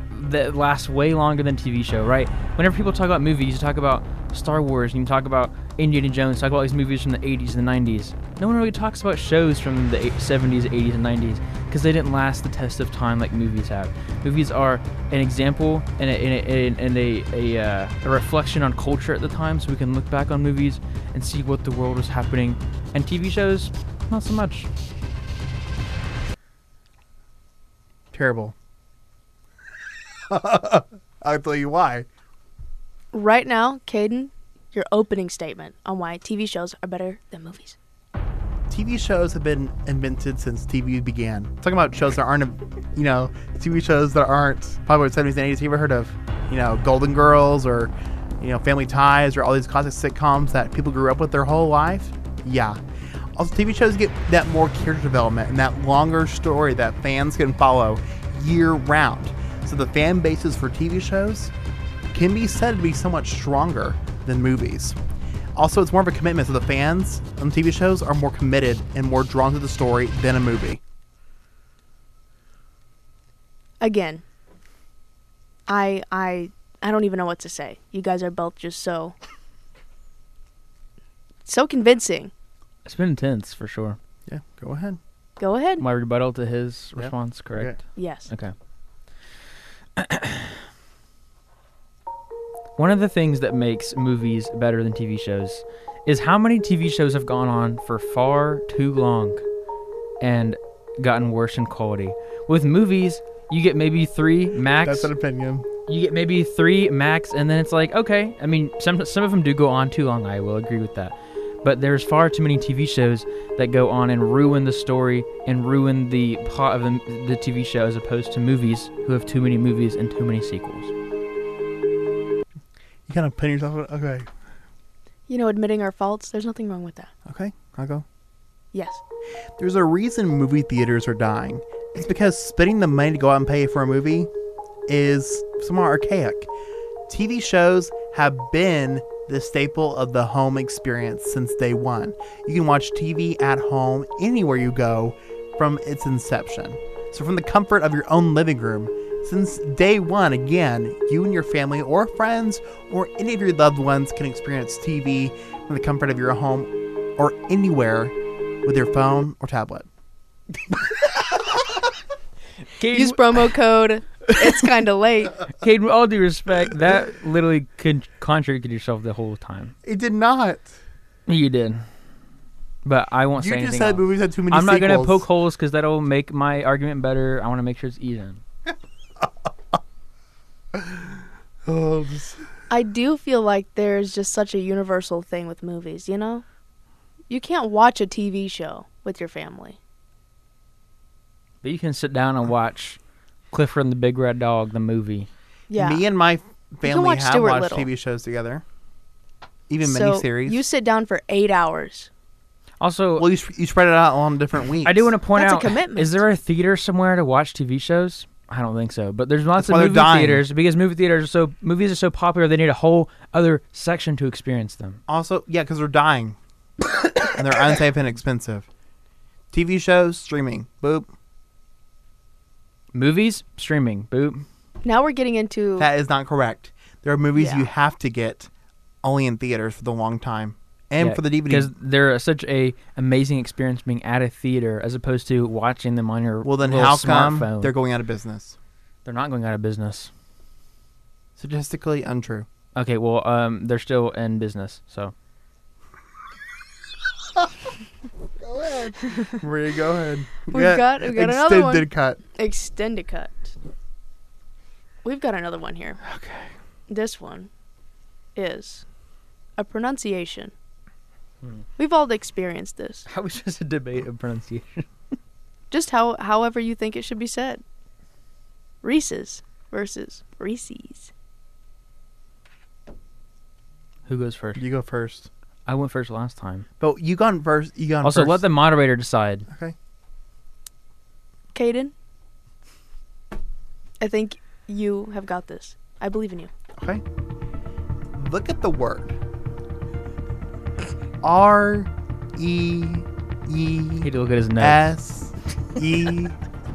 last way longer than TV show, right? Whenever people talk about movies, you talk about Star Wars, and you talk about Indiana Jones, talk about these movies from the 80s and the 90s. No one really talks about shows from the 70s, 80s, and 90s because they didn't last the test of time like movies have. Movies are an example and a reflection on culture at the time, so we can look back on movies and see what the world was happening. And TV shows, not so much. Terrible. I'll tell you why. Right now, Caden, your opening statement on why TV shows are better than movies. TV shows have been invented since TV began. Talking about shows that aren't, TV shows that aren't popular in the 70s and 80s. You ever heard of, Golden Girls or, Family Ties or all these classic sitcoms that people grew up with their whole life? Yeah. Also, TV shows get that more character development and that longer story that fans can follow year round. So the fan bases for TV shows can be said to be somewhat stronger than movies. Also, it's more of a commitment, so the fans on TV shows are more committed and more drawn to the story than a movie. Again, I don't even know what to say. You guys are both just so convincing. It's been intense, for sure. Yeah, go ahead. Go ahead. My rebuttal to his response, correct? Okay. Yes. Okay. One of the things that makes movies better than TV shows is how many TV shows have gone on for far too long and gotten worse in quality. With movies, you get maybe 3 max. That's an opinion. You get maybe 3 max, and then it's like, okay. I mean, some of them do go on too long. I will agree with that. But there's far too many TV shows that go on and ruin the story and ruin the plot of the TV show as opposed to movies who have too many movies and too many sequels. You kind of pin yourself. Okay. Admitting our faults, there's nothing wrong with that. Okay, I'll go. Yes. There's a reason movie theaters are dying. It's because spending the money to go out and pay for a movie is somewhat archaic. TV shows have been the staple of the home experience since day one. You can watch TV at home anywhere you go from its inception. So from the comfort of your own living room, since day one, again, you and your family or friends or any of your loved ones can experience TV from the comfort of your home or anywhere with your phone or tablet. Use promo code. It's kind of late. Cade, with all due respect, that literally contradicted yourself the whole time. It did not. You did. But I won't say anything You just said else. movies had too many I'm not sequels. going to poke holes because that'll make my argument better. I want to make sure it's even. I do feel like there's just such a universal thing with movies, You can't watch a TV show with your family. But you can sit down and watch Clifford and the Big Red Dog, the movie. Yeah. Me and my family watch have Stuart watched Little. TV shows together. Even So miniseries. you sit down for 8 hours. Also, Well, you spread it out on different weeks. I do want to point That's a out, commitment. is there a theater somewhere to watch TV shows? I don't think so. But there's lots That's why of they're movie dying. theaters because movies are so popular they need a whole other section to experience them. Also, yeah, because they're dying. And they're unsafe and expensive. TV shows, streaming. Boop. Movies, streaming, boop. Now we're getting into... That is not correct. There are movies Yeah. you have to get only in theaters for the long time. And Yeah, for the DVD. because they're such a amazing experience being at a theater as opposed to watching them on your Well, then little how come smartphone. they're going out of business? They're not going out of business. Statistically untrue. Okay, well, they're still in business, so. Go ahead. Maria, go ahead. We've got another one. Extended cut. Extended cut. We've got another one here. Okay. This one is a pronunciation. We've all experienced this. How is this a debate of pronunciation? Just however you think it should be said. Reese's versus Reese's. Who goes first? You go first. I went first last time. But you gone first. Also, first. let the moderator decide. Okay. Caden, I think you have got this. I believe in you. Okay. Look at the word. R E E He had to look at his notes. S E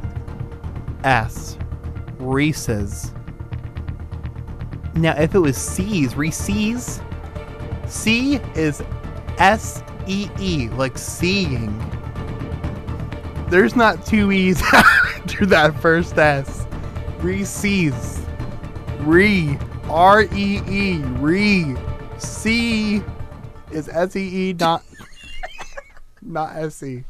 S. Reese's. Now, if it was C's, Reese's, C is S-E-E, like seeing. There's not two E's after that first S. Reese's. R-E-E. C is S-E-E, not S-E.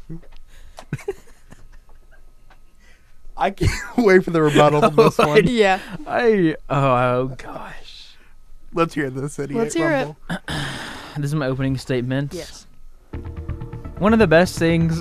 I can't wait for the rebuttal from this one. Yeah. Oh gosh. Let's hear this, idiot. Let's hear it. This is my opening statement. Yes. One of the best things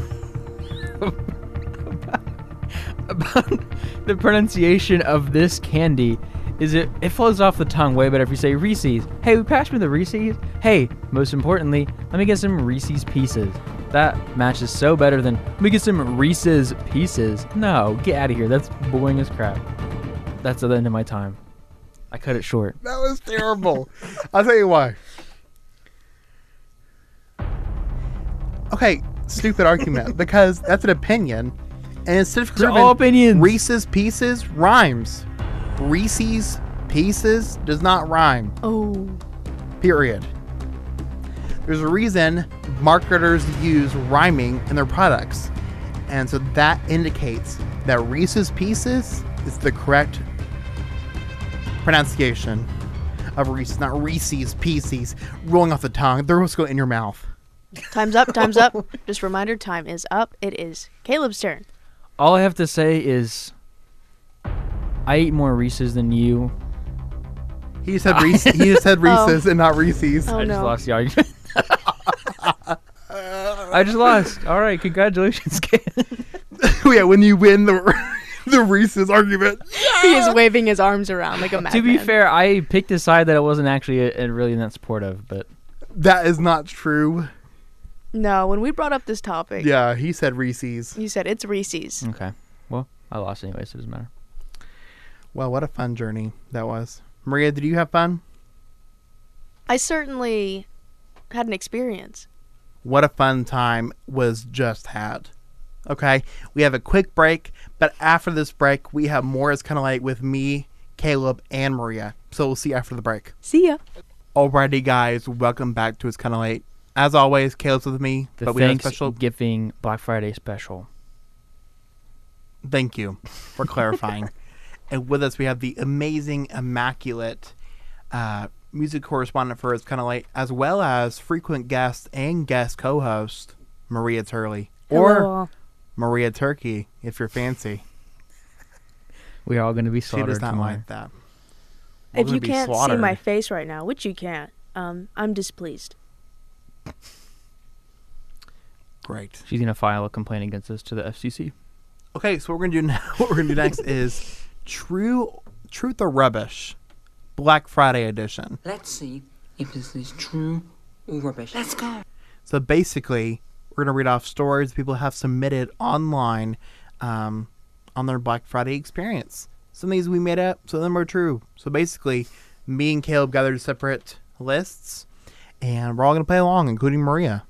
about the pronunciation of this candy is it flows off the tongue way better if you say Reese's. Hey, pass me the Reese's. Hey, most importantly, let me get some Reese's Pieces. That matches so better than let me get some Reese's Pieces. No, get out of here. That's boring as crap. That's the end of my time. I cut it short. That was terrible. I'll tell you why. Okay, stupid argument. Because that's an opinion. And instead of They're all opinions. Reese's Pieces rhymes. Reese's Pieces does not rhyme. Oh. Period. There's a reason marketers use rhyming in their products. And so that indicates that Reese's Pieces is the correct pronunciation of Reese's, not Reese's Pieces rolling off the tongue. They're supposed to go in your mouth. Time's up. Time's up. Just a reminder, time is up. It is Caleb's turn. All I have to say is I eat more Reese's than you. He said Reese. He just said Reese's and not Reese's. Oh, I just no. lost the argument. I just lost. All right, congratulations, Kate. Yeah, when you win the Reese's argument. He is waving his arms around like a madman. To be fair, I picked a side that I wasn't actually really that supportive, but That is not true. No, when we brought up this topic, Yeah, he said Reese's. you said it's Reese's. okay. Well, I lost anyway, so it doesn't matter. Well, what a fun journey that was. Maria, did you have fun? I certainly had an experience. What a fun time was just had. Okay, we have a quick break, but after this break, we have more. It's kind of like with me, Caleb, and Maria. So we'll see you after the break. See ya. Alrighty, guys, welcome back to It's Kind of Late. As always, Caleb's with me, The but we have a special. Thanksgiving Black Friday special. Thank you for clarifying. And with us, we have the amazing, immaculate music correspondent for It's Kind of Late, as well as frequent guest and guest co-host, Maria Turley. Or Hello. Maria Turkey, if you're fancy. We are all going to be She slaughtered does not tomorrow. like that. We're If gonna you be can't see slaughtered. my face right now, which you can't, I'm displeased. Great. She's going to file a complaint against us to the FCC. Okay, so what we're gonna do now. What we're gonna do next is Truth or Rubbish, Black Friday edition. Let's see if this is true or rubbish. Let's go. So basically, we're gonna read off stories people have submitted online on their Black Friday experience. Some of these we made up, some of them are true. So basically, me and Caleb gathered separate lists, and we're all gonna play along, including Maria.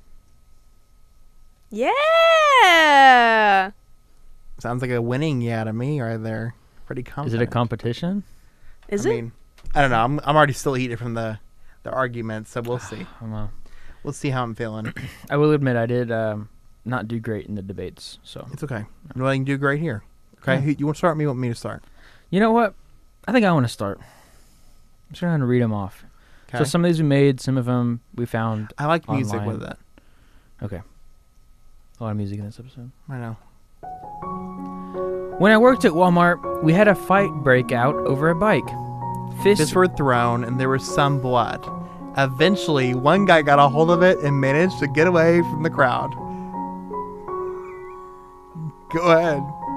Yeah. Sounds like a winning yeah to me right there. Pretty Is confident. it a competition? Is I it? mean, I don't know. I'm already still heated from the argument, so we'll see. I don't know. We'll see how I'm feeling. I will admit I did not do great in the debates. So It's okay. I'm letting you do great here. Okay, Yeah. You want to start? Me want me to start? you know what? I think I want to start. I'm just going to read them off. Okay. So some of these we made, some of them we found. I like music online. with it. Okay. A lot of music in this episode. I know. When I worked at Walmart, we had a fight break out over a bike. Fists were thrown, and there was some blood. Eventually, one guy got a hold of it and managed to get away from the crowd. Go ahead.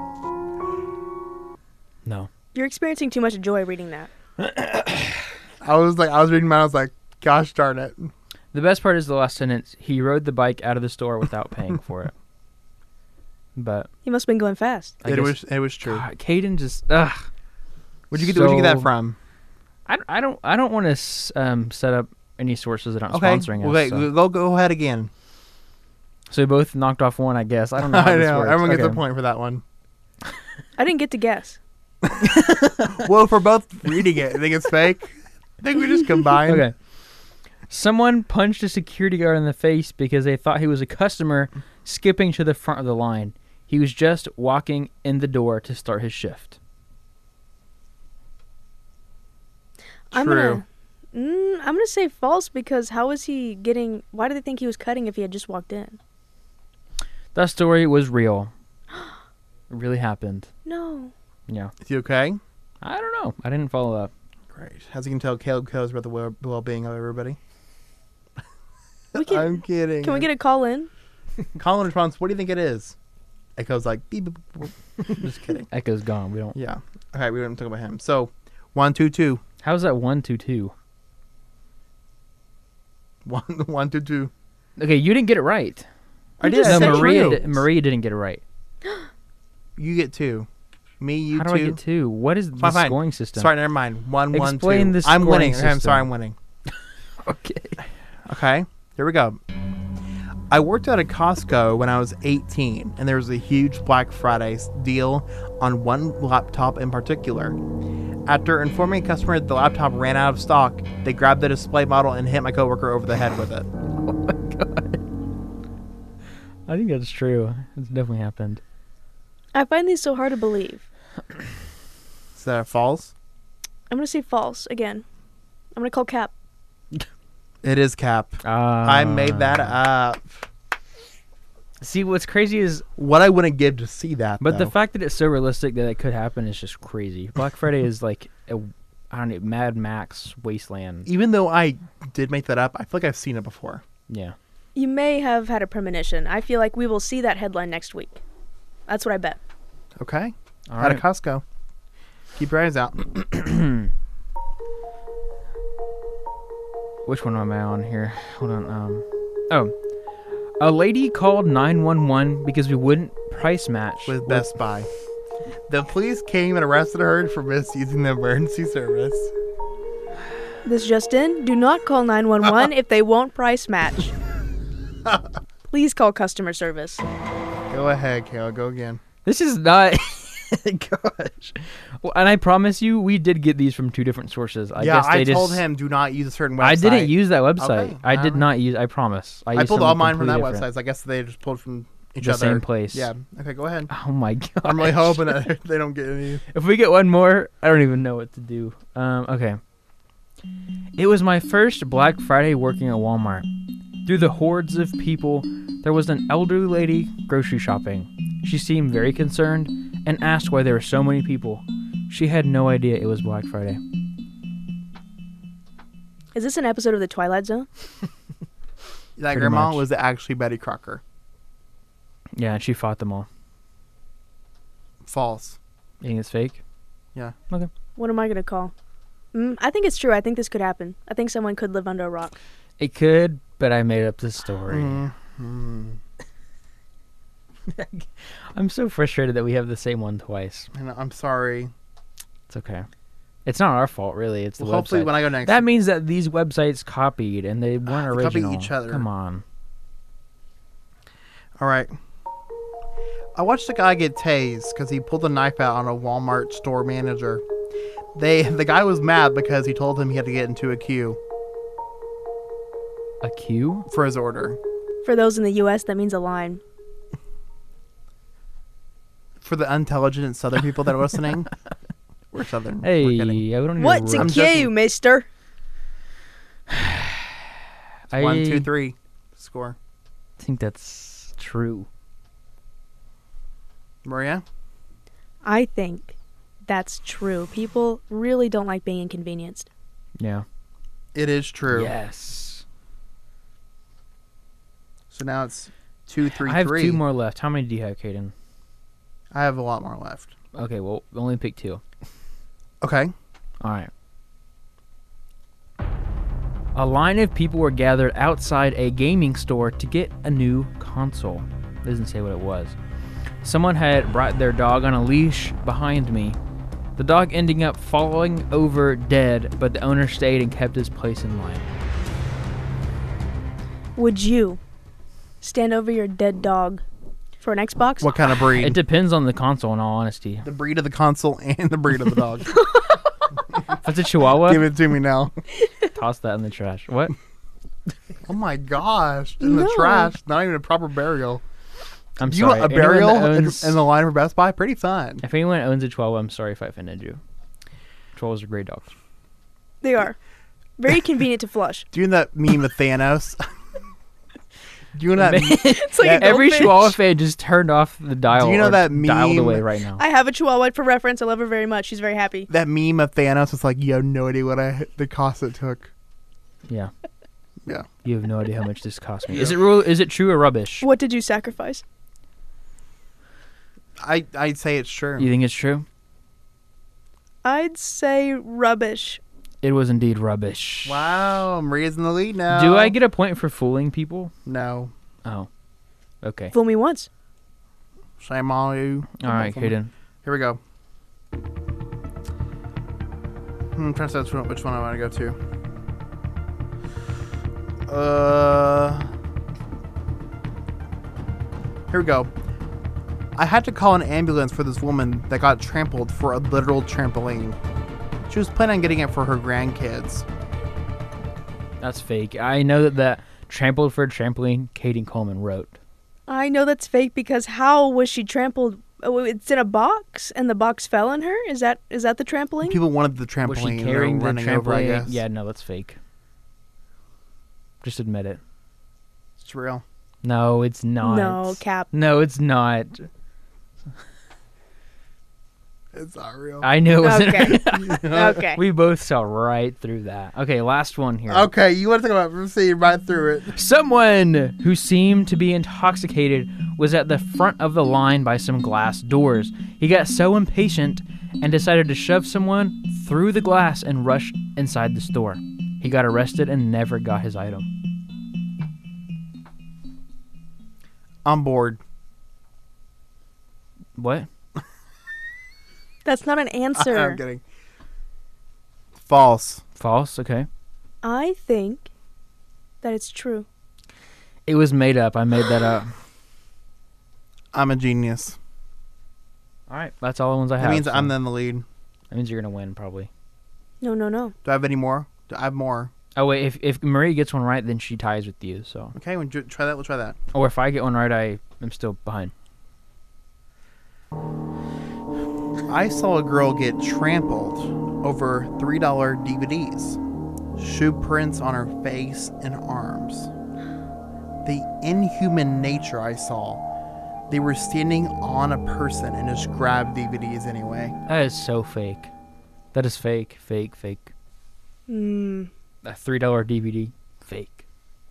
No. You're experiencing too much joy reading that. I was reading mine. I was like, gosh darn it. The best part is the last sentence. He rode the bike out of the store without paying for it. But He must have been going fast. I It guess- was true. God, Caden just ugh. Where'd you get that So- from? I don't want to set up any sources that aren't Okay. sponsoring us. Okay. So. Go ahead again. So we both knocked off one, I guess. I don't know how I this know. works. Everyone gets Okay. a point for that one. I didn't get to guess. Well, if we're both reading it, I think it's fake. I think we just combined. Okay. Someone punched a security guard in the face because they thought he was a customer skipping to the front of the line. He was just walking in the door to start his shift. I'm True. gonna say false because how was he getting? Why did they think he was cutting if he had just walked in? That story was real. It really happened. No. Yeah. Is he okay? I don't know. I didn't follow up. Great. As you can tell, Caleb cares about the well-being of everybody. We can. I'm kidding. Can we get a call in? Colin responds, what do you think it is? Echo's like, beep, beep, beep, beep. Just kidding. Echo's gone. We don't. Yeah. Okay, we don't talk about him. So, 1, 2, 2. How's that 1, 2, 2? 1, 2, 2. Okay, you didn't get it right. I just did. said No, True. Maria didn't get it right. You get 2. Me, you How 2. do I get 2? What is the Fine, fine. scoring system? Sorry, never mind. 1, 1, 2. Explain the I'm scoring winning. Okay, I'm system. sorry, I'm winning. Okay. Okay, here we go. I worked at a Costco when I was 18, and there was a huge Black Friday deal on one laptop in particular. After informing a customer that the laptop ran out of stock, they grabbed the display model and hit my coworker over the head with it. Oh my god. I think that's true. It's definitely happened. I find these so hard to believe. Is that false? I'm gonna say false again. I'm gonna call Cap. It is Cap. I made that up. See, what's crazy is, What I wouldn't give to see that, but the though. fact that it's so realistic that it could happen is just crazy. Black Friday is like a, I don't know, Mad Max wasteland. Even though I did make that up, I feel like I've seen it before. Yeah. You may have had a premonition. I feel like we will see that headline next week. That's what I bet. Okay? All At a right. Costco. Keep your eyes out. Which one am I on here? Hold on. Oh, a lady called 911 because we wouldn't price match With Best Buy. The police came and arrested her for misusing the emergency service. This just in. Do not call 911 if they won't price match. Please call customer service. Go ahead, Kayla. Go again. This is not. Gosh. Well, and I promise you, we did get these from 2 different sources. I guess they I told just, him do not use a certain website. I didn't use that website. Okay, I did alright. not use. I promise. I used pulled all something mine from that completely different. website. So I guess they just pulled from each The other. same place. Yeah. Okay, go ahead. Oh my god. I'm really hoping that they don't get any. If we get one more, I don't even know what to do. Okay. It was my first Black Friday working at Walmart. Through the hordes of people, there was an elderly lady grocery shopping. She seemed very concerned and asked why there were so many people. She had no idea it was Black Friday. Is this an episode of The Twilight Zone? That Pretty grandma much. was actually Betty Crocker. Yeah, and she fought them all. False. You think it's fake? What am I going to call? I think it's true. I think this could happen. I think someone could live under a rock. It could, but I made up the story. Mm-hmm. I'm so frustrated that we have the same one twice. And I'm sorry. It's okay. It's not our fault, really. It's the Well, hopefully website. when I go next. That means that these websites copied and they weren't they copy original. each other. Come on. All right. I watched a guy get tased because he pulled a knife out on a Walmart store manager. The guy was mad because he told him he had to get into a queue A queue? for his order. For those in the U.S., that means a line. For the unintelligent Southern people that are listening, we're Southern. We're kidding. Hey, I don't need What's to a I'm queue, joking. mister? 1, 2, 3. Score. I think that's true. Maria? I think that's true. People really don't like being inconvenienced. Yeah. It is true. Yes. So now it's 2, 3, I have 3. 2 more left. How many do you have, Caden? I have a lot more left. Okay, well, only pick 2. Okay. All right. A line of people were gathered outside a gaming store to get a new console. Doesn't say what it was. Someone had brought their dog on a leash behind me. The dog ending up falling over dead, but the owner stayed and kept his place in line. Would you stand over your dead dog for an Xbox? What kind of breed? It depends on the console, in all honesty. The breed of the console and the breed of the dog. If it's a Chihuahua, Give it to me now. toss that in the trash. What? Oh my gosh! In the No. trash. Not even a proper burial. I'm You sorry. want a Anyone burial that in owns- the line for Best Buy? Pretty fun. If anyone owns a Chihuahua, I'm sorry if I offended you. Chihuahuas are great dogs. They are very convenient to flush. Do you know that meme of Thanos? Do you know that? It's like That- a Every goldfish. Chihuahua fan just turned off the dial. Do you know or that dialed meme- away right now? I have a Chihuahua for reference. I love her very much. She's very happy. That meme of Thanos was like, you have no idea what the cost it took. Yeah. Yeah. You have no idea how much this cost me. Yeah. Is it true or rubbish? What did you sacrifice? I'd say it's true. You think it's true? I'd say rubbish. It was indeed rubbish. Wow, Maria's in the lead now. Do I get a point for fooling people? No. Oh. Okay. Fool me once. Shame on you. All right, Kaden. Here we go. I'm trying to decide which one I want to go to. Here we go. I had to call an ambulance for this woman that got trampled for a literal trampoline. She was planning on getting it for her grandkids. That's fake. I know that trampled for a trampoline, Kaden Coleman wrote. I know that's fake because how was she trampled? Oh, it's in a box and the box fell on her? Is that the trampoline? People wanted the Was trampoline. she and they were carrying the running over, I trampoline? guess. Yeah, no, that's fake. Just admit it. It's real. No, it's not. No, cap. No, it's not. It's not real. I knew it wasn't. Okay. Okay. We both saw right through that. Okay, last one here. Okay, you want to talk about seeing right through it. Someone who seemed to be intoxicated was at the front of the line by some glass doors. He got so impatient and decided to shove someone through the glass and rush inside the store. He got arrested and never got his item. I'm bored. What? That's not an answer. I'm kidding. False. False? Okay. I think that it's true. It was made up. I made that up. I'm a genius. All right. That's all the ones I have. That means so I'm in the lead. That means you're going to win, probably. No. Do I have any more? Do I have more? Oh, wait. If Marie gets one right, then she ties with you. So, Okay, try that. We'll try that. or if I get one right, I am still behind. I saw a girl get trampled over $3 DVDs. Shoe prints on her face and arms. The inhuman nature I saw. They were standing on a person and just grabbed DVDs anyway. That is so fake. That is fake. Fake. Hmm. That $3 DVD. Fake.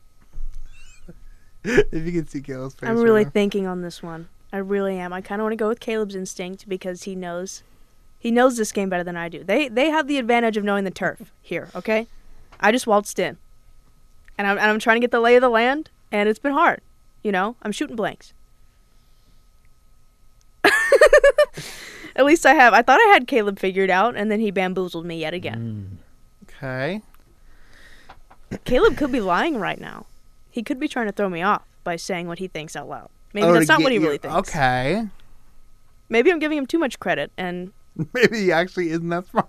If you can see Caleb's face. I'm right really now. thinking on this one. I really am. I kind of want to go with Caleb's instinct because he knows this game better than I do. They have the advantage of knowing the turf here. Okay, I just waltzed in, and I'm trying to get the lay of the land, and it's been hard. You know, I'm shooting blanks. At least I have. I thought I had Caleb figured out, and then he bamboozled me yet again. Okay. Caleb could be lying right now. He could be trying to throw me off by saying what he thinks out loud. Maybe Oh, that's to not get what he you- really thinks. Okay. Maybe I'm giving him too much credit, and Maybe he actually isn't that smart.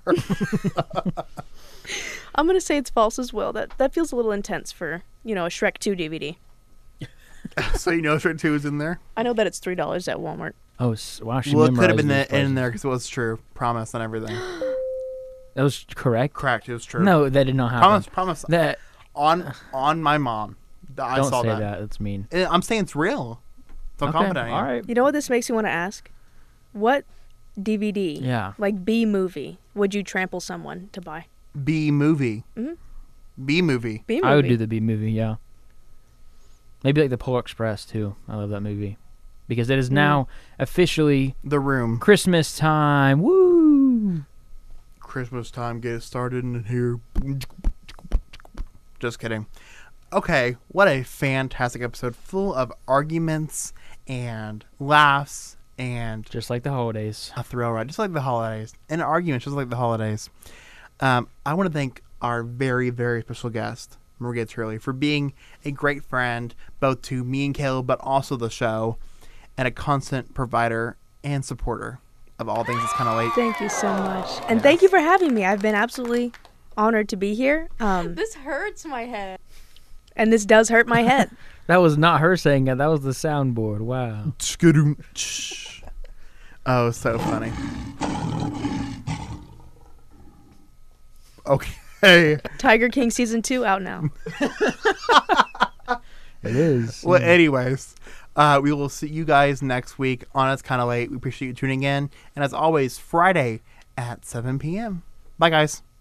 I'm gonna say it's false as well. That feels a little intense for a Shrek 2 DVD. So you know Shrek 2 is in there? I know that it's $3 at Walmart. Oh, wow. She Well, it could have memorized been these in there places. because it was true. Promise and everything. That was correct? Correct. It was true. No, that did not happen. Promise. That, On my mom. I don't saw say that. that. That's mean. I'm saying it's real. So Okay, confident. I am. all right. You know what this makes me want to ask? What DVD, Yeah. like B movie, would you trample someone to buy? B movie. Mhm. B movie. B movie. I would do the B movie, yeah. Maybe like the Polar Express, too. I love that movie. Because it is now officially The Room. Christmas time. Woo! Christmas time. Get it started in here. Just kidding. Okay, what a fantastic episode, full of arguments and laughs and Just like the holidays. a thrill ride, just like the holidays, and arguments, just like the holidays. I want to thank our very, very special guest, Maria Turley, for being a great friend, both to me and Caleb, but also the show, and a constant provider and supporter of all things It's Kind of Late. Thank you so much, and thank you for having me. I've been absolutely honored to be here. This hurts my head. And this does hurt my head. That was not her saying it. That was the soundboard. Wow. Oh, so funny. Okay. Tiger King season 2 out now. It is. Well, anyways, we will see you guys next week on It's Kinda Late. We appreciate you tuning in. And as always, Friday at 7 p.m. Bye, guys.